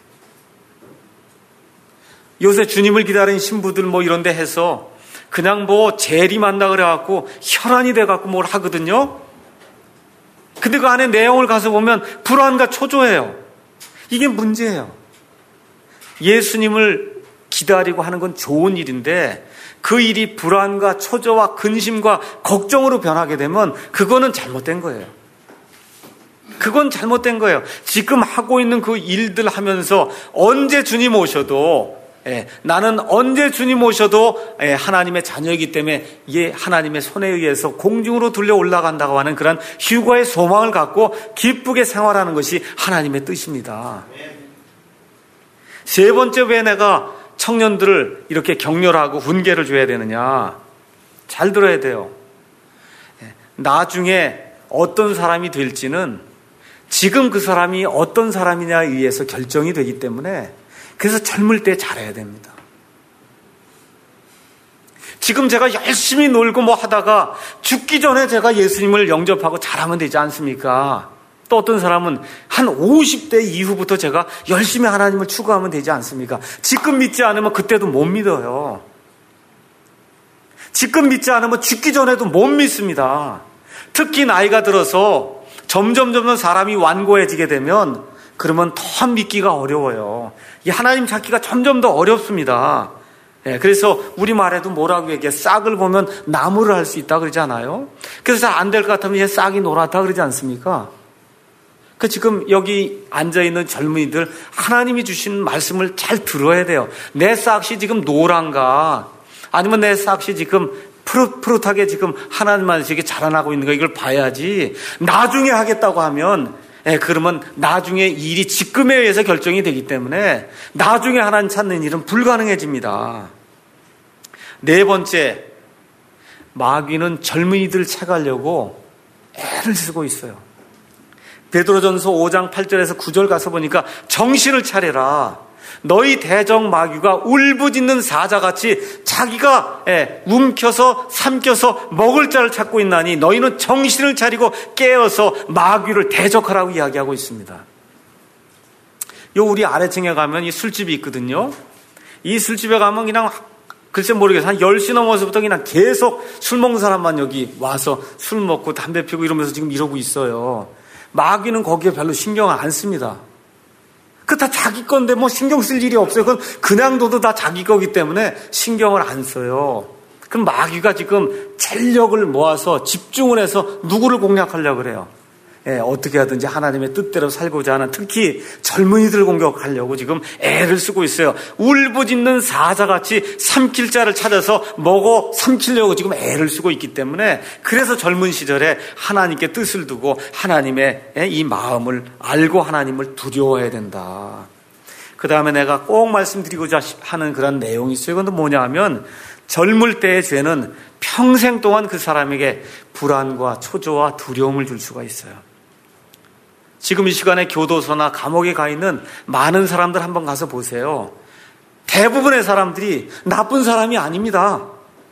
요새 주님을 기다리는 신부들 뭐 이런 데 해서 그냥 뭐 재리 만나 그래갖고 혈안이 돼갖고 뭘 하거든요. 근데 그 안에 내용을 가서 보면 불안과 초조해요. 이게 문제예요. 예수님을 기다리고 하는 건 좋은 일인데 그 일이 불안과 초조와 근심과 걱정으로 변하게 되면 그거는 잘못된 거예요. 그건 잘못된 거예요. 지금 하고 있는 그 일들 하면서 언제 주님 오셔도 예, 나는 언제 주님 오셔도 예, 하나님의 자녀이기 때문에 예, 하나님의 손에 의해서 공중으로 들려 올라간다고 하는 그런 휴거의 소망을 갖고 기쁘게 생활하는 것이 하나님의 뜻입니다. 세 번째, 왜 내가 청년들을 이렇게 격려하고 훈계를 줘야 되느냐? 잘 들어야 돼요. 예, 나중에 어떤 사람이 될지는 지금 그 사람이 어떤 사람이냐에 의해서 결정이 되기 때문에 그래서 젊을 때 잘해야 됩니다. 지금 제가 열심히 놀고 뭐 하다가 죽기 전에 제가 예수님을 영접하고 잘하면 되지 않습니까? 또 어떤 사람은 한 오십 대 이후부터 제가 열심히 하나님을 추구하면 되지 않습니까? 지금 믿지 않으면 그때도 못 믿어요. 지금 믿지 않으면 죽기 전에도 못 믿습니다. 특히 나이가 들어서 점점 점점 사람이 완고해지게 되면 그러면 더 믿기가 어려워요. 이 하나님 찾기가 점점 더 어렵습니다. 예, 그래서 우리말에도 뭐라고 얘기해? 싹을 보면 나무를 할 수 있다 그러잖아요. 그래서 안 될 것 같으면 얘 싹이 노랗다 그러지 않습니까? 그 지금 여기 앉아있는 젊은이들 하나님이 주신 말씀을 잘 들어야 돼요. 내 싹이 지금 노란가 아니면 내 싹이 지금 푸릇푸릇하게 지금 하나님만 이렇게 자라나고 있는 거 이걸 봐야지. 나중에 하겠다고 하면 예, 그러면 나중에 일이 지금에 의해서 결정이 되기 때문에 나중에 하나님 찾는 일은 불가능해집니다. 네 번째, 마귀는 젊은이들을 채가려고 애를 쓰고 있어요. 베드로전서 오 장 팔 절에서 구 절 가서 보니까 정신을 차려라. 너희 대적 마귀가 울부짖는 사자같이 자기가 예, 움켜서 삼켜서 먹을 자를 찾고 있나니 너희는 정신을 차리고 깨어서 마귀를 대적하라고 이야기하고 있습니다. 요 우리 아래층에 가면 이 술집이 있거든요. 이 술집에 가면 그냥 글쎄 모르겠어요. 한 열 시 넘어서부터 그냥 계속 술 먹는 사람만 여기 와서 술 먹고 담배 피우고 이러면서 지금 이러고 있어요. 마귀는 거기에 별로 신경을 안 씁니다. 그 다 자기 건데 뭐 신경 쓸 일이 없어요. 그건 그냥 둬도 다 자기 거기 때문에 신경을 안 써요. 그럼 마귀가 지금 전력을 모아서 집중을 해서 누구를 공략하려고 그래요? 예, 어떻게 하든지 하나님의 뜻대로 살고자 하는 특히 젊은이들 공격하려고 지금 애를 쓰고 있어요. 울부짖는 사자같이 삼킬 자를 찾아서 먹어 삼키려고 지금 애를 쓰고 있기 때문에 그래서 젊은 시절에 하나님께 뜻을 두고 하나님의 이 마음을 알고 하나님을 두려워해야 된다. 그 다음에 내가 꼭 말씀드리고자 하는 그런 내용이 있어요. 그건 뭐냐 하면 젊을 때의 죄는 평생 동안 그 사람에게 불안과 초조와 두려움을 줄 수가 있어요. 지금 이 시간에 교도소나 감옥에 가 있는 많은 사람들 한번 가서 보세요. 대부분의 사람들이 나쁜 사람이 아닙니다.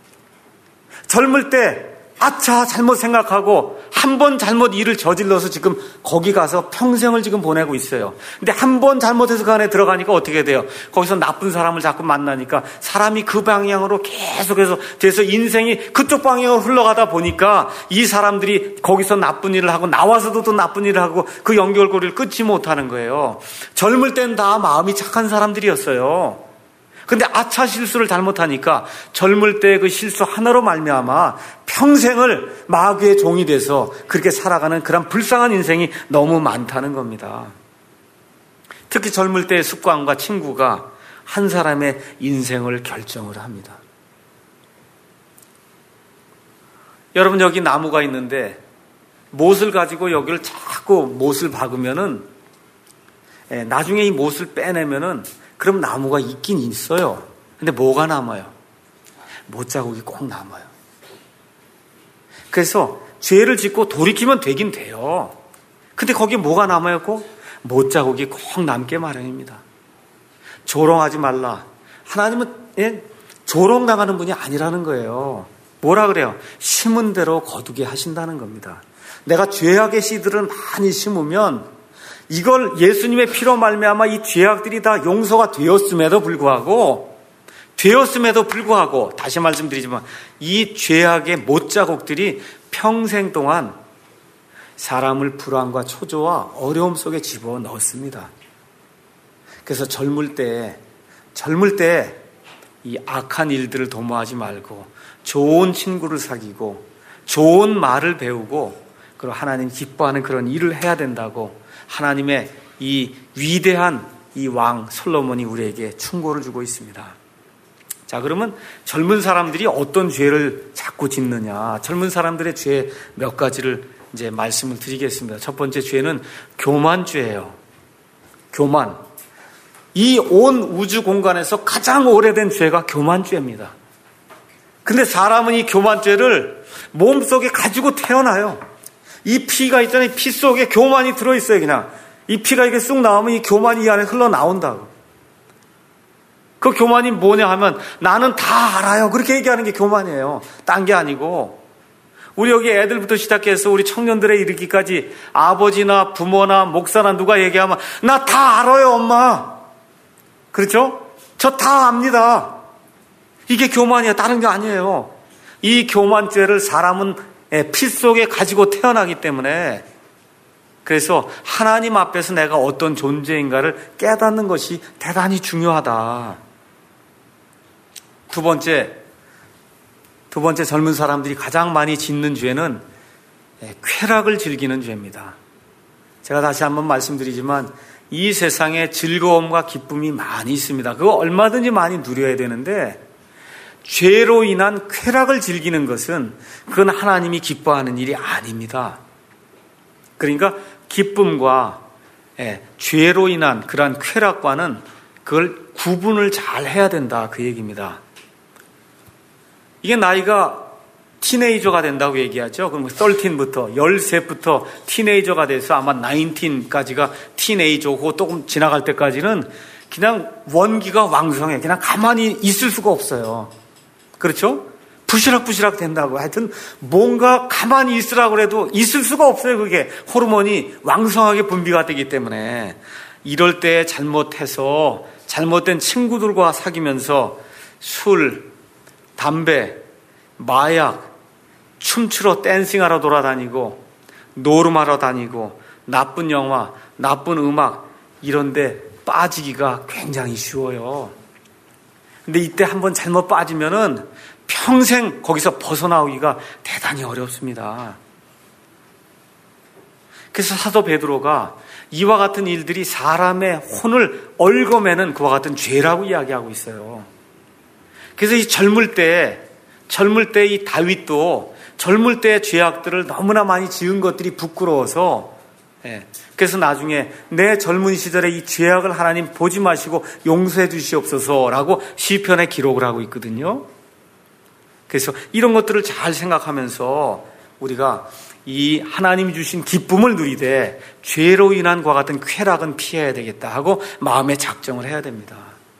젊을 때 아차 잘못 생각하고 한 번 잘못 일을 저질러서 지금 거기 가서 평생을 지금 보내고 있어요. 근데 한 번 잘못해서 그 안에 들어가니까 어떻게 돼요? 거기서 나쁜 사람을 자꾸 만나니까 사람이 그 방향으로 계속해서 돼서 인생이 그쪽 방향으로 흘러가다 보니까 이 사람들이 거기서 나쁜 일을 하고 나와서도 또 나쁜 일을 하고 그 연결고리를 끊지 못하는 거예요. 젊을 땐 다 마음이 착한 사람들이었어요. 근데 아차 실수를 잘못하니까 젊을 때 그 실수 하나로 말미암아 평생을 마귀의 종이 돼서 그렇게 살아가는 그런 불쌍한 인생이 너무 많다는 겁니다. 특히 젊을 때의 습관과 친구가 한 사람의 인생을 결정을 합니다. 여러분, 여기 나무가 있는데 못을 가지고 여기를 자꾸 못을 박으면은 예, 나중에 이 못을 빼내면은 그럼 나무가 있긴 있어요. 근데 뭐가 남아요? 못자국이 꼭 남아요. 그래서 죄를 짓고 돌이키면 되긴 돼요. 근데 거기에 뭐가 남아있고 못자국이 꼭 남게 마련입니다. 조롱하지 말라. 하나님은 예, 조롱당하는 분이 아니라는 거예요. 뭐라 그래요? 심은 대로 거두게 하신다는 겁니다. 내가 죄악의 씨들을 많이 심으면 이걸 예수님의 피로 말미암아 이 죄악들이 다 용서가 되었음에도 불구하고 되었음에도 불구하고 다시 말씀드리지만 이 죄악의 못자국들이 평생 동안 사람을 불안과 초조와 어려움 속에 집어넣습니다. 그래서 젊을 때 젊을 때 이 악한 일들을 도모하지 말고 좋은 친구를 사귀고 좋은 말을 배우고 그리고 하나님 기뻐하는 그런 일을 해야 된다고 하나님의 이 위대한 이 왕 솔로몬이 우리에게 충고를 주고 있습니다. 자, 그러면 젊은 사람들이 어떤 죄를 자꾸 짓느냐? 젊은 사람들의 죄 몇 가지를 이제 말씀을 드리겠습니다. 첫 번째 죄는 교만죄예요. 교만. 이 온 우주 공간에서 가장 오래된 죄가 교만죄입니다. 근데 사람은 이 교만죄를 몸속에 가지고 태어나요. 이 피가 있잖아요. 피 속에 교만이 들어있어요. 그냥 이 피가 이렇게 쑥 나오면 이 교만이 이 안에 흘러나온다고. 그 교만이 뭐냐 하면 나는 다 알아요. 그렇게 얘기하는 게 교만이에요. 딴 게 아니고 우리 여기 애들부터 시작해서 우리 청년들에 이르기까지 아버지나 부모나 목사나 누가 얘기하면 나 다 알아요, 엄마. 그렇죠? 저 다 압니다. 이게 교만이야. 다른 게 아니에요. 이 교만죄를 사람은 피 속에 가지고 태어나기 때문에 그래서 하나님 앞에서 내가 어떤 존재인가를 깨닫는 것이 대단히 중요하다. 두 번째, 두 번째 젊은 사람들이 가장 많이 짓는 죄는 쾌락을 즐기는 죄입니다. 제가 다시 한번 말씀드리지만 이 세상에 즐거움과 기쁨이 많이 있습니다. 그거 얼마든지 많이 누려야 되는데 죄로 인한 쾌락을 즐기는 것은 그건 하나님이 기뻐하는 일이 아닙니다. 그러니까 기쁨과 예, 죄로 인한 그러한 쾌락과는 그걸 구분을 잘 해야 된다 그 얘기입니다. 이게 나이가 티네이저가 된다고 얘기하죠. 그럼 십삼부터 열세부터 티네이저가 돼서 아마 십구까지가 티네이저고 조금 지나갈 때까지는 그냥 원기가 왕성해. 그냥 가만히 있을 수가 없어요. 그렇죠? 부시락부시락 된다고. 하여튼 뭔가 가만히 있으라고 해도 있을 수가 없어요. 그게 호르몬이 왕성하게 분비가 되기 때문에 이럴 때 잘못해서 잘못된 친구들과 사귀면서 술, 담배, 마약, 춤추러 댄싱하러 돌아다니고 노름하러 다니고 나쁜 영화, 나쁜 음악 이런 데 빠지기가 굉장히 쉬워요. 근데 이때 한번 잘못 빠지면은 평생 거기서 벗어나오기가 대단히 어렵습니다. 그래서 사도 베드로가 이와 같은 일들이 사람의 혼을 얽어매는 그와 같은 죄라고 이야기하고 있어요. 그래서 이 젊을 때, 젊을 때 이 다윗도 젊을 때의 죄악들을 너무나 많이 지은 것들이 부끄러워서 예, 그래서 나중에 내 젊은 시절에 이 죄악을 하나님 보지 마시고 용서해 주시옵소서라고 시편에 기록을 하고 있거든요. 그래서 이런 것들을 잘 생각하면서 우리가 이 하나님이 주신 기쁨을 누리되 죄로 인한 그와 같은 쾌락은 피해야 되겠다 하고 마음의 작정을 해야 됩니다.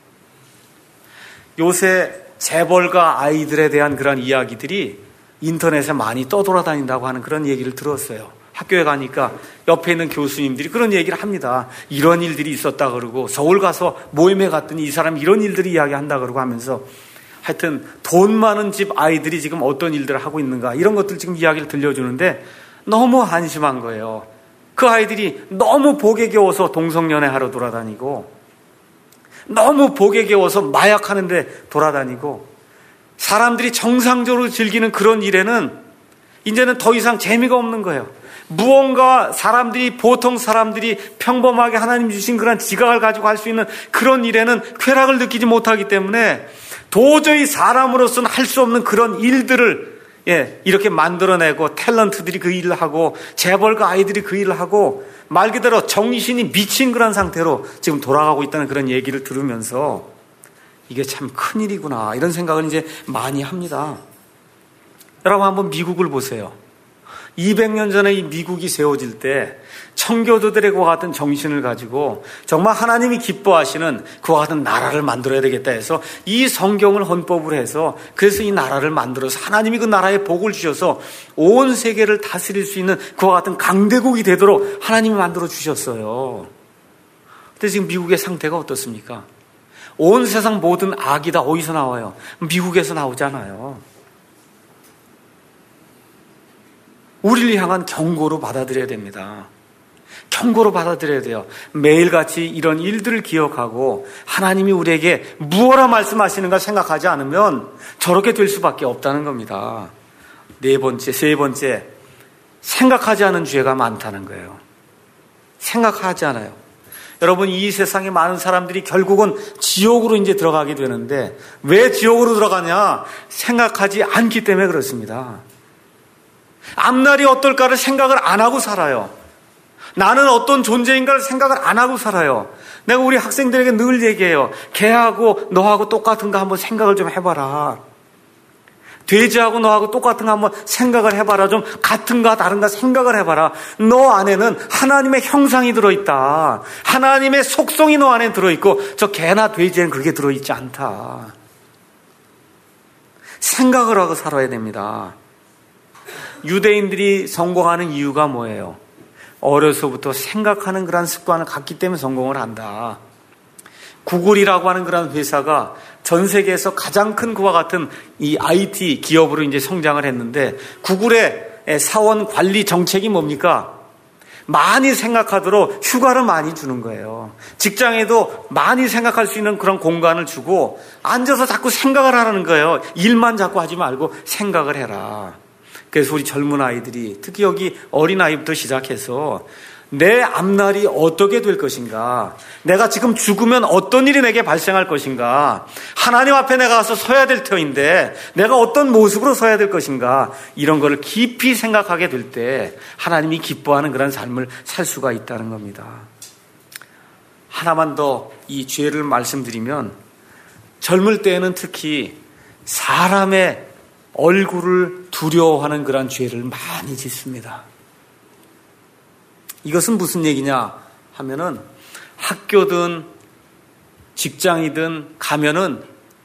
요새 재벌가 아이들에 대한 그런 이야기들이 인터넷에 많이 떠돌아다닌다고 하는 그런 얘기를 들었어요. 학교에 가니까 옆에 있는 교수님들이 그런 얘기를 합니다. 이런 일들이 있었다 그러고 서울 가서 모임에 갔더니 이 사람이 이런 일들이 이야기한다 그러고 하면서 하여튼 돈 많은 집 아이들이 지금 어떤 일들을 하고 있는가 이런 것들 지금 이야기를 들려주는데 너무 한심한 거예요. 그 아이들이 너무 복에 겨워서 동성연애 하러 돌아다니고 너무 복에 겨워서 마약하는데 돌아다니고 사람들이 정상적으로 즐기는 그런 일에는 이제는 더 이상 재미가 없는 거예요. 무언가 사람들이, 보통 사람들이 평범하게 하나님 주신 그런 지각을 가지고 할 수 있는 그런 일에는 쾌락을 느끼지 못하기 때문에 도저히 사람으로서는 할 수 없는 그런 일들을 예, 이렇게 만들어내고, 탤런트들이 그 일을 하고, 재벌가 아이들이 그 일을 하고, 말 그대로 정신이 미친 그런 상태로 지금 돌아가고 있다는 그런 얘기를 들으면서 이게 참 큰일이구나, 이런 생각을 이제 많이 합니다. 여러분 한번 미국을 보세요. 이백 년 전에 이 미국이 세워질 때 청교도들의 그와 같은 정신을 가지고 정말 하나님이 기뻐하시는 그와 같은 나라를 만들어야 되겠다 해서 이 성경을 헌법을 해서, 그래서 이 나라를 만들어서 하나님이 그 나라에 복을 주셔서 온 세계를 다스릴 수 있는 그와 같은 강대국이 되도록 하나님이 만들어 주셨어요. 근데 지금 미국의 상태가 어떻습니까? 온 세상 모든 악이 다 어디서 나와요? 미국에서 나오잖아요. 우리를 향한 경고로 받아들여야 됩니다. 경고로 받아들여야 돼요. 매일같이 이런 일들을 기억하고 하나님이 우리에게 무엇라 말씀하시는가 생각하지 않으면 저렇게 될 수밖에 없다는 겁니다. 네 번째, 세 번째, 생각하지 않은 죄가 많다는 거예요. 생각하지 않아요. 여러분, 이 세상에 많은 사람들이 결국은 지옥으로 이제 들어가게 되는데, 왜 지옥으로 들어가냐? 생각하지 않기 때문에 그렇습니다. 앞날이 어떨까를 생각을 안 하고 살아요. 나는 어떤 존재인가를 생각을 안 하고 살아요. 내가 우리 학생들에게 늘 얘기해요. 걔하고 너하고 똑같은가 한번 생각을 좀 해봐라. 돼지하고 너하고 똑같은 거 한번 생각을 해봐라. 좀 같은가 다른가 생각을 해봐라. 너 안에는 하나님의 형상이 들어있다. 하나님의 속성이 너 안에 들어있고 저 개나 돼지에는 그게 들어있지 않다. 생각을 하고 살아야 됩니다. 유대인들이 성공하는 이유가 뭐예요? 어려서부터 생각하는 그런 습관을 갖기 때문에 성공을 한다. 구글이라고 하는 그런 회사가 전 세계에서 가장 큰 그와 같은 이 아이티 기업으로 이제 성장을 했는데, 구글의 사원 관리 정책이 뭡니까? 많이 생각하도록 휴가를 많이 주는 거예요. 직장에도 많이 생각할 수 있는 그런 공간을 주고 앉아서 자꾸 생각을 하라는 거예요. 일만 자꾸 하지 말고 생각을 해라. 그래서 우리 젊은 아이들이, 특히 여기 어린아이부터 시작해서 내 앞날이 어떻게 될 것인가, 내가 지금 죽으면 어떤 일이 내게 발생할 것인가, 하나님 앞에 내가 가서 서야 될 터인데 내가 어떤 모습으로 서야 될 것인가, 이런 거를 깊이 생각하게 될 때 하나님이 기뻐하는 그런 삶을 살 수가 있다는 겁니다. 하나만 더 이 죄를 말씀드리면, 젊을 때에는 특히 사람의 얼굴을 두려워하는 그런 죄를 많이 짓습니다. 이것은 무슨 얘기냐 하면은, 학교든 직장이든 가면은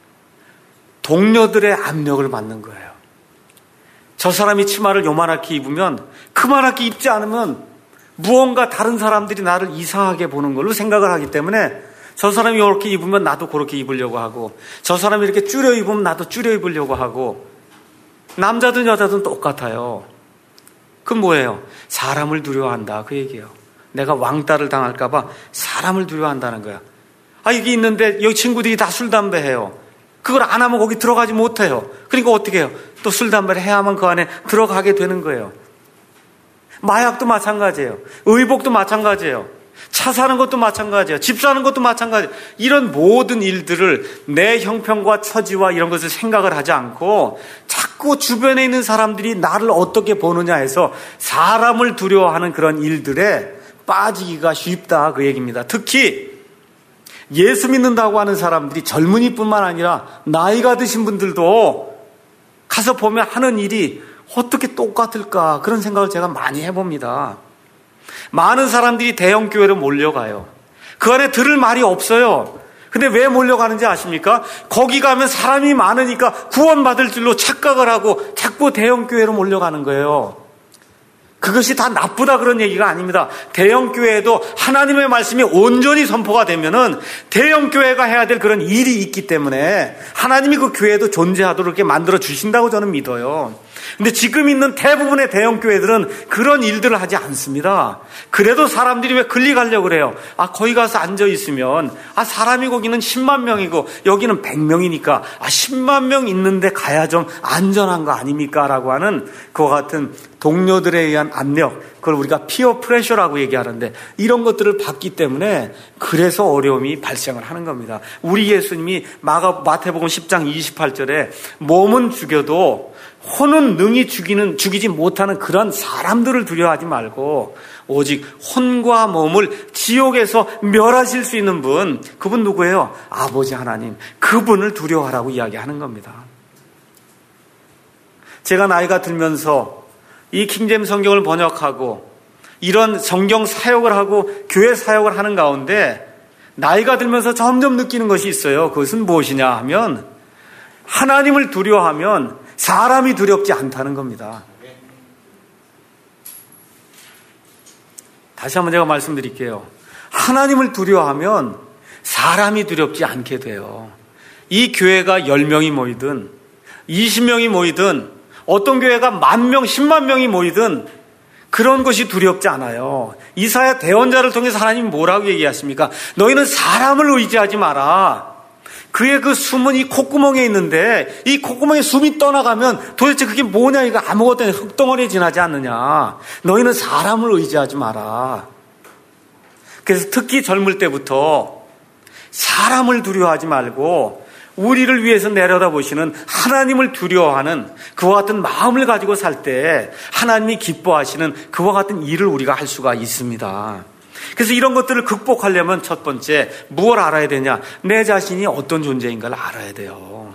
동료들의 압력을 받는 거예요. 저 사람이 치마를 요만하게 입으면, 그만하게 입지 않으면 무언가 다른 사람들이 나를 이상하게 보는 걸로 생각을 하기 때문에, 저 사람이 이렇게 입으면 나도 그렇게 입으려고 하고, 저 사람이 이렇게 줄여 입으면 나도 줄여 입으려고 하고, 남자든 여자든 똑같아요. 그건 뭐예요? 사람을 두려워한다, 그 얘기예요. 내가 왕따를 당할까 봐 사람을 두려워한다는 거야. 아, 여기 있는데 여기 친구들이 다 술, 담배 해요. 그걸 안 하면 거기 들어가지 못해요. 그러니까 어떻게 해요? 또 술, 담배를 해야만 그 안에 들어가게 되는 거예요. 마약도 마찬가지예요. 의복도 마찬가지예요. 차 사는 것도 마찬가지예요. 집 사는 것도 마찬가지예요. 이런 모든 일들을 내 형편과 처지와 이런 것을 생각을 하지 않고 자꾸 주변에 있는 사람들이 나를 어떻게 보느냐 해서 사람을 두려워하는 그런 일들에 빠지기가 쉽다, 그 얘기입니다. 특히 예수 믿는다고 하는 사람들이 젊은이뿐만 아니라 나이가 드신 분들도 가서 보면 하는 일이 어떻게 똑같을까, 그런 생각을 제가 많이 해봅니다. 많은 사람들이 대형 교회로 몰려가요. 그 안에 들을 말이 없어요. 근데 왜 몰려가는지 아십니까? 거기 가면 사람이 많으니까 구원받을 줄로 착각을 하고 자꾸 대형 교회로 몰려가는 거예요. 그것이 다 나쁘다 그런 얘기가 아닙니다. 대형 교회에도 하나님의 말씀이 온전히 선포가 되면은 대형 교회가 해야 될 그런 일이 있기 때문에 하나님이 그 교회도 존재하도록 이렇게 만들어 주신다고 저는 믿어요. 근데 지금 있는 대부분의 대형 교회들은 그런 일들을 하지 않습니다. 그래도 사람들이 왜 클릭하려고 그래요? 아, 거기 가서 앉아 있으면, 아, 사람이 거기는 십만 명이고 여기는 백 명이니까 아, 십만 명 있는데 가야 좀 안전한 거 아닙니까? 라고 하는 그와 같은 동료들에 의한 압력, 그걸 우리가 피어 프레셔라고 얘기하는데 이런 것들을 받기 때문에 그래서 어려움이 발생을 하는 겁니다. 우리 예수님이 마가, 마태복음 십 장 이십팔 절에 몸은 죽여도 혼은 능히 죽이는, 죽이지 못하는 그런 사람들을 두려워하지 말고 오직 혼과 몸을 지옥에서 멸하실 수 있는 분, 그분 누구예요? 아버지 하나님. 그분을 두려워하라고 이야기하는 겁니다. 제가 나이가 들면서 이 킹제임스 성경을 번역하고 이런 성경 사역을 하고 교회 사역을 하는 가운데 나이가 들면서 점점 느끼는 것이 있어요. 그것은 무엇이냐 하면 하나님을 두려워하면 사람이 두렵지 않다는 겁니다. 다시 한번 제가 말씀드릴게요. 하나님을 두려워하면 사람이 두렵지 않게 돼요. 이 교회가 열 명이 모이든 이십 명이 모이든 어떤 교회가 만 명, 십만 명이 모이든 그런 것이 두렵지 않아요. 이사야 대언자를 통해서 하나님이 뭐라고 얘기하십니까? 너희는 사람을 의지하지 마라. 그의 그 숨은 이 콧구멍에 있는데 이 콧구멍에 숨이 떠나가면 도대체 그게 뭐냐, 이거 아무것도 아니라 흙덩어리에 지나지 않느냐. 너희는 사람을 의지하지 마라. 그래서 특히 젊을 때부터 사람을 두려워하지 말고 우리를 위해서 내려다보시는 하나님을 두려워하는 그와 같은 마음을 가지고 살 때 하나님이 기뻐하시는 그와 같은 일을 우리가 할 수가 있습니다. 그래서 이런 것들을 극복하려면 첫 번째 무엇을 알아야 되냐? 내 자신이 어떤 존재인가를 알아야 돼요.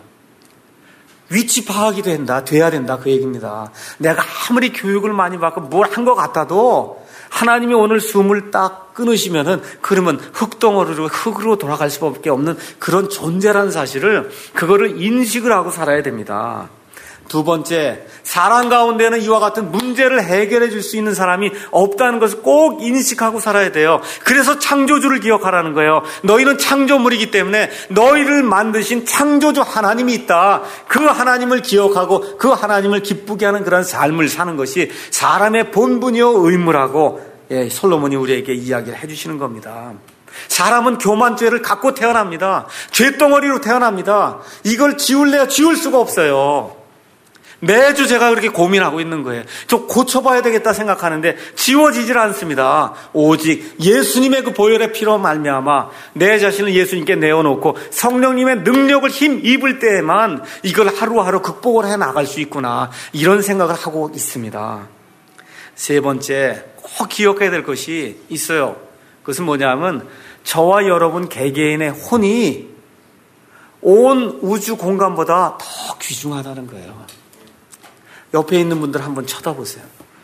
위치 파악이 된다, 돼야 된다, 그 얘기입니다. 내가 아무리 교육을 많이 받고 뭘 한 것 같아도 하나님이 오늘 숨을 딱 끊으시면은 그러면 흙덩어리로 흙으로 돌아갈 수밖에 없는 그런 존재라는 사실을 그거를 인식을 하고 살아야 됩니다. 두 번째, 사람 가운데는 이와 같은 문제를 해결해 줄 수 있는 사람이 없다는 것을 꼭 인식하고 살아야 돼요. 그래서 창조주를 기억하라는 거예요. 너희는 창조물이기 때문에 너희를 만드신 창조주 하나님이 있다. 그 하나님을 기억하고 그 하나님을 기쁘게 하는 그런 삶을 사는 것이 사람의 본분이요 의무라고 예, 솔로몬이 우리에게 이야기를 해주시는 겁니다. 사람은 교만죄를 갖고 태어납니다. 죄덩어리로 태어납니다. 이걸 지울래야 지울 수가 없어요. 매주 제가 그렇게 고민하고 있는 거예요. 좀 고쳐봐야 되겠다 생각하는데 지워지질 않습니다. 오직 예수님의 그 보혈의 피로 말미암아 내 자신을 예수님께 내어놓고 성령님의 능력을 힘 입을 때에만 이걸 하루하루 극복을 해나갈 수 있구나, 이런 생각을 하고 있습니다. 세 번째, 꼭 기억해야 될 것이 있어요. 그것은 뭐냐면 저와 여러분 개개인의 혼이 온 우주 공간보다 더 귀중하다는 거예요. 옆에 있는 분들 한번 쳐다보세요.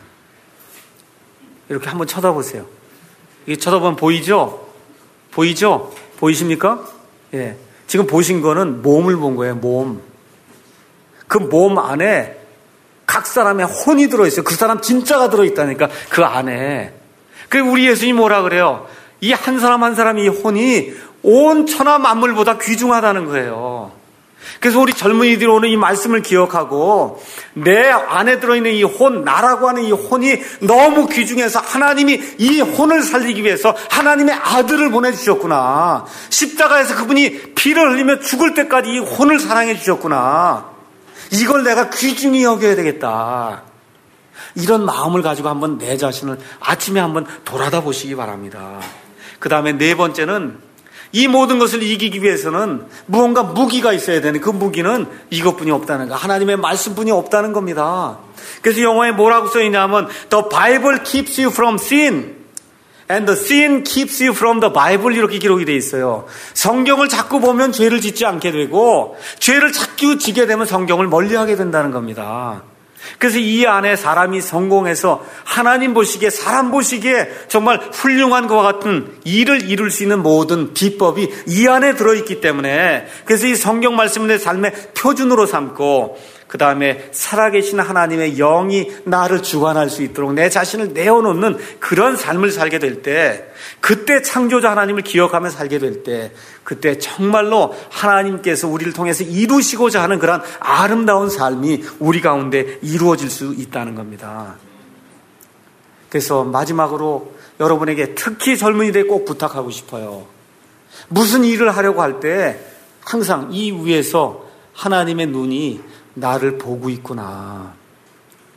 이렇게 한번 쳐다보세요. 이게 쳐다보면 보이죠? 보이죠? 보이십니까? 예. 지금 보신 거는 몸을 본 거예요, 몸. 그 몸 안에 각 사람의 혼이 들어있어요. 그 사람 진짜가 들어있다니까, 그 안에. 그리고 우리 예수님이 뭐라 그래요? 이 한 사람 한 사람의 이 혼이 온 천하 만물보다 귀중하다는 거예요. 그래서 우리 젊은이들이 오늘 이 말씀을 기억하고 내 안에 들어있는 이 혼, 나라고 하는 이 혼이 너무 귀중해서 하나님이 이 혼을 살리기 위해서 하나님의 아들을 보내주셨구나. 십자가에서 그분이 피를 흘리며 죽을 때까지 이 혼을 사랑해 주셨구나. 이걸 내가 귀중히 여겨야 되겠다. 이런 마음을 가지고 한번 내 자신을 아침에 한번 돌아다 보시기 바랍니다. 그 다음에 네 번째는 이 모든 것을 이기기 위해서는 무언가 무기가 있어야 되는, 그 무기는 이것뿐이 없다는 거, 하나님의 말씀뿐이 없다는 겁니다. 그래서 영어에 뭐라고 써있냐면 The Bible keeps you from sin and the sin keeps you from the Bible, 이렇게 기록이 되어 있어요. 성경을 자꾸 보면 죄를 짓지 않게 되고 죄를 자꾸 지게 되면 성경을 멀리하게 된다는 겁니다. 그래서 이 안에 사람이 성공해서 하나님 보시기에, 사람 보시기에 정말 훌륭한 것과 같은 일을 이룰 수 있는 모든 비법이 이 안에 들어있기 때문에, 그래서 이 성경 말씀을 내 삶의 표준으로 삼고 그 다음에 살아계신 하나님의 영이 나를 주관할 수 있도록 내 자신을 내어놓는 그런 삶을 살게 될 때, 그때 창조자 하나님을 기억하며 살게 될 때, 그때 정말로 하나님께서 우리를 통해서 이루시고자 하는 그런 아름다운 삶이 우리 가운데 이루어질 수 있다는 겁니다. 그래서 마지막으로 여러분에게 특히 젊은이들에게 꼭 부탁하고 싶어요. 무슨 일을 하려고 할 때 항상 이 위에서 하나님의 눈이 나를 보고 있구나.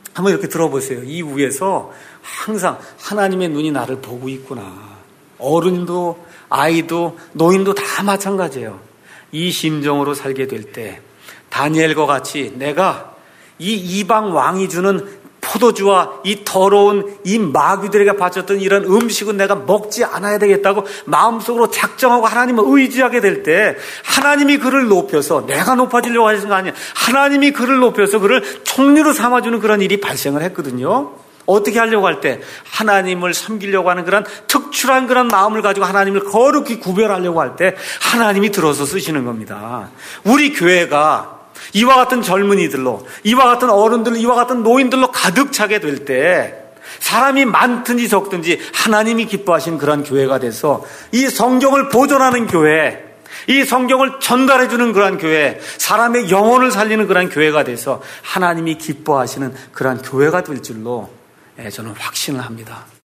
한번 이렇게 들어보세요. 이 위에서 항상 하나님의 눈이 나를 보고 있구나. 어른도 아이도 노인도 다 마찬가지예요. 이 심정으로 살게 될 때 다니엘과 같이 내가 이 이방 왕이 주는 포도주와 이 더러운 이 마귀들에게 바쳤던 이런 음식은 내가 먹지 않아야 되겠다고 마음속으로 작정하고 하나님을 의지하게 될 때 하나님이 그를 높여서, 내가 높아지려고 하시는 거 아니에요. 하나님이 그를 높여서 그를 총리로 삼아주는 그런 일이 발생을 했거든요. 어떻게 하려고 할 때 하나님을 섬기려고 하는 그런 특출한 그런 마음을 가지고 하나님을 거룩히 구별하려고 할 때 하나님이 들어서 쓰시는 겁니다. 우리 교회가 이와 같은 젊은이들로, 이와 같은 어른들로, 이와 같은 노인들로 가득 차게 될 때 사람이 많든지 적든지 하나님이 기뻐하신 그런 교회가 돼서 이 성경을 보존하는 교회, 이 성경을 전달해주는 그런 교회, 사람의 영혼을 살리는 그런 교회가 돼서 하나님이 기뻐하시는 그런 교회가 될 줄로 저는 확신을 합니다.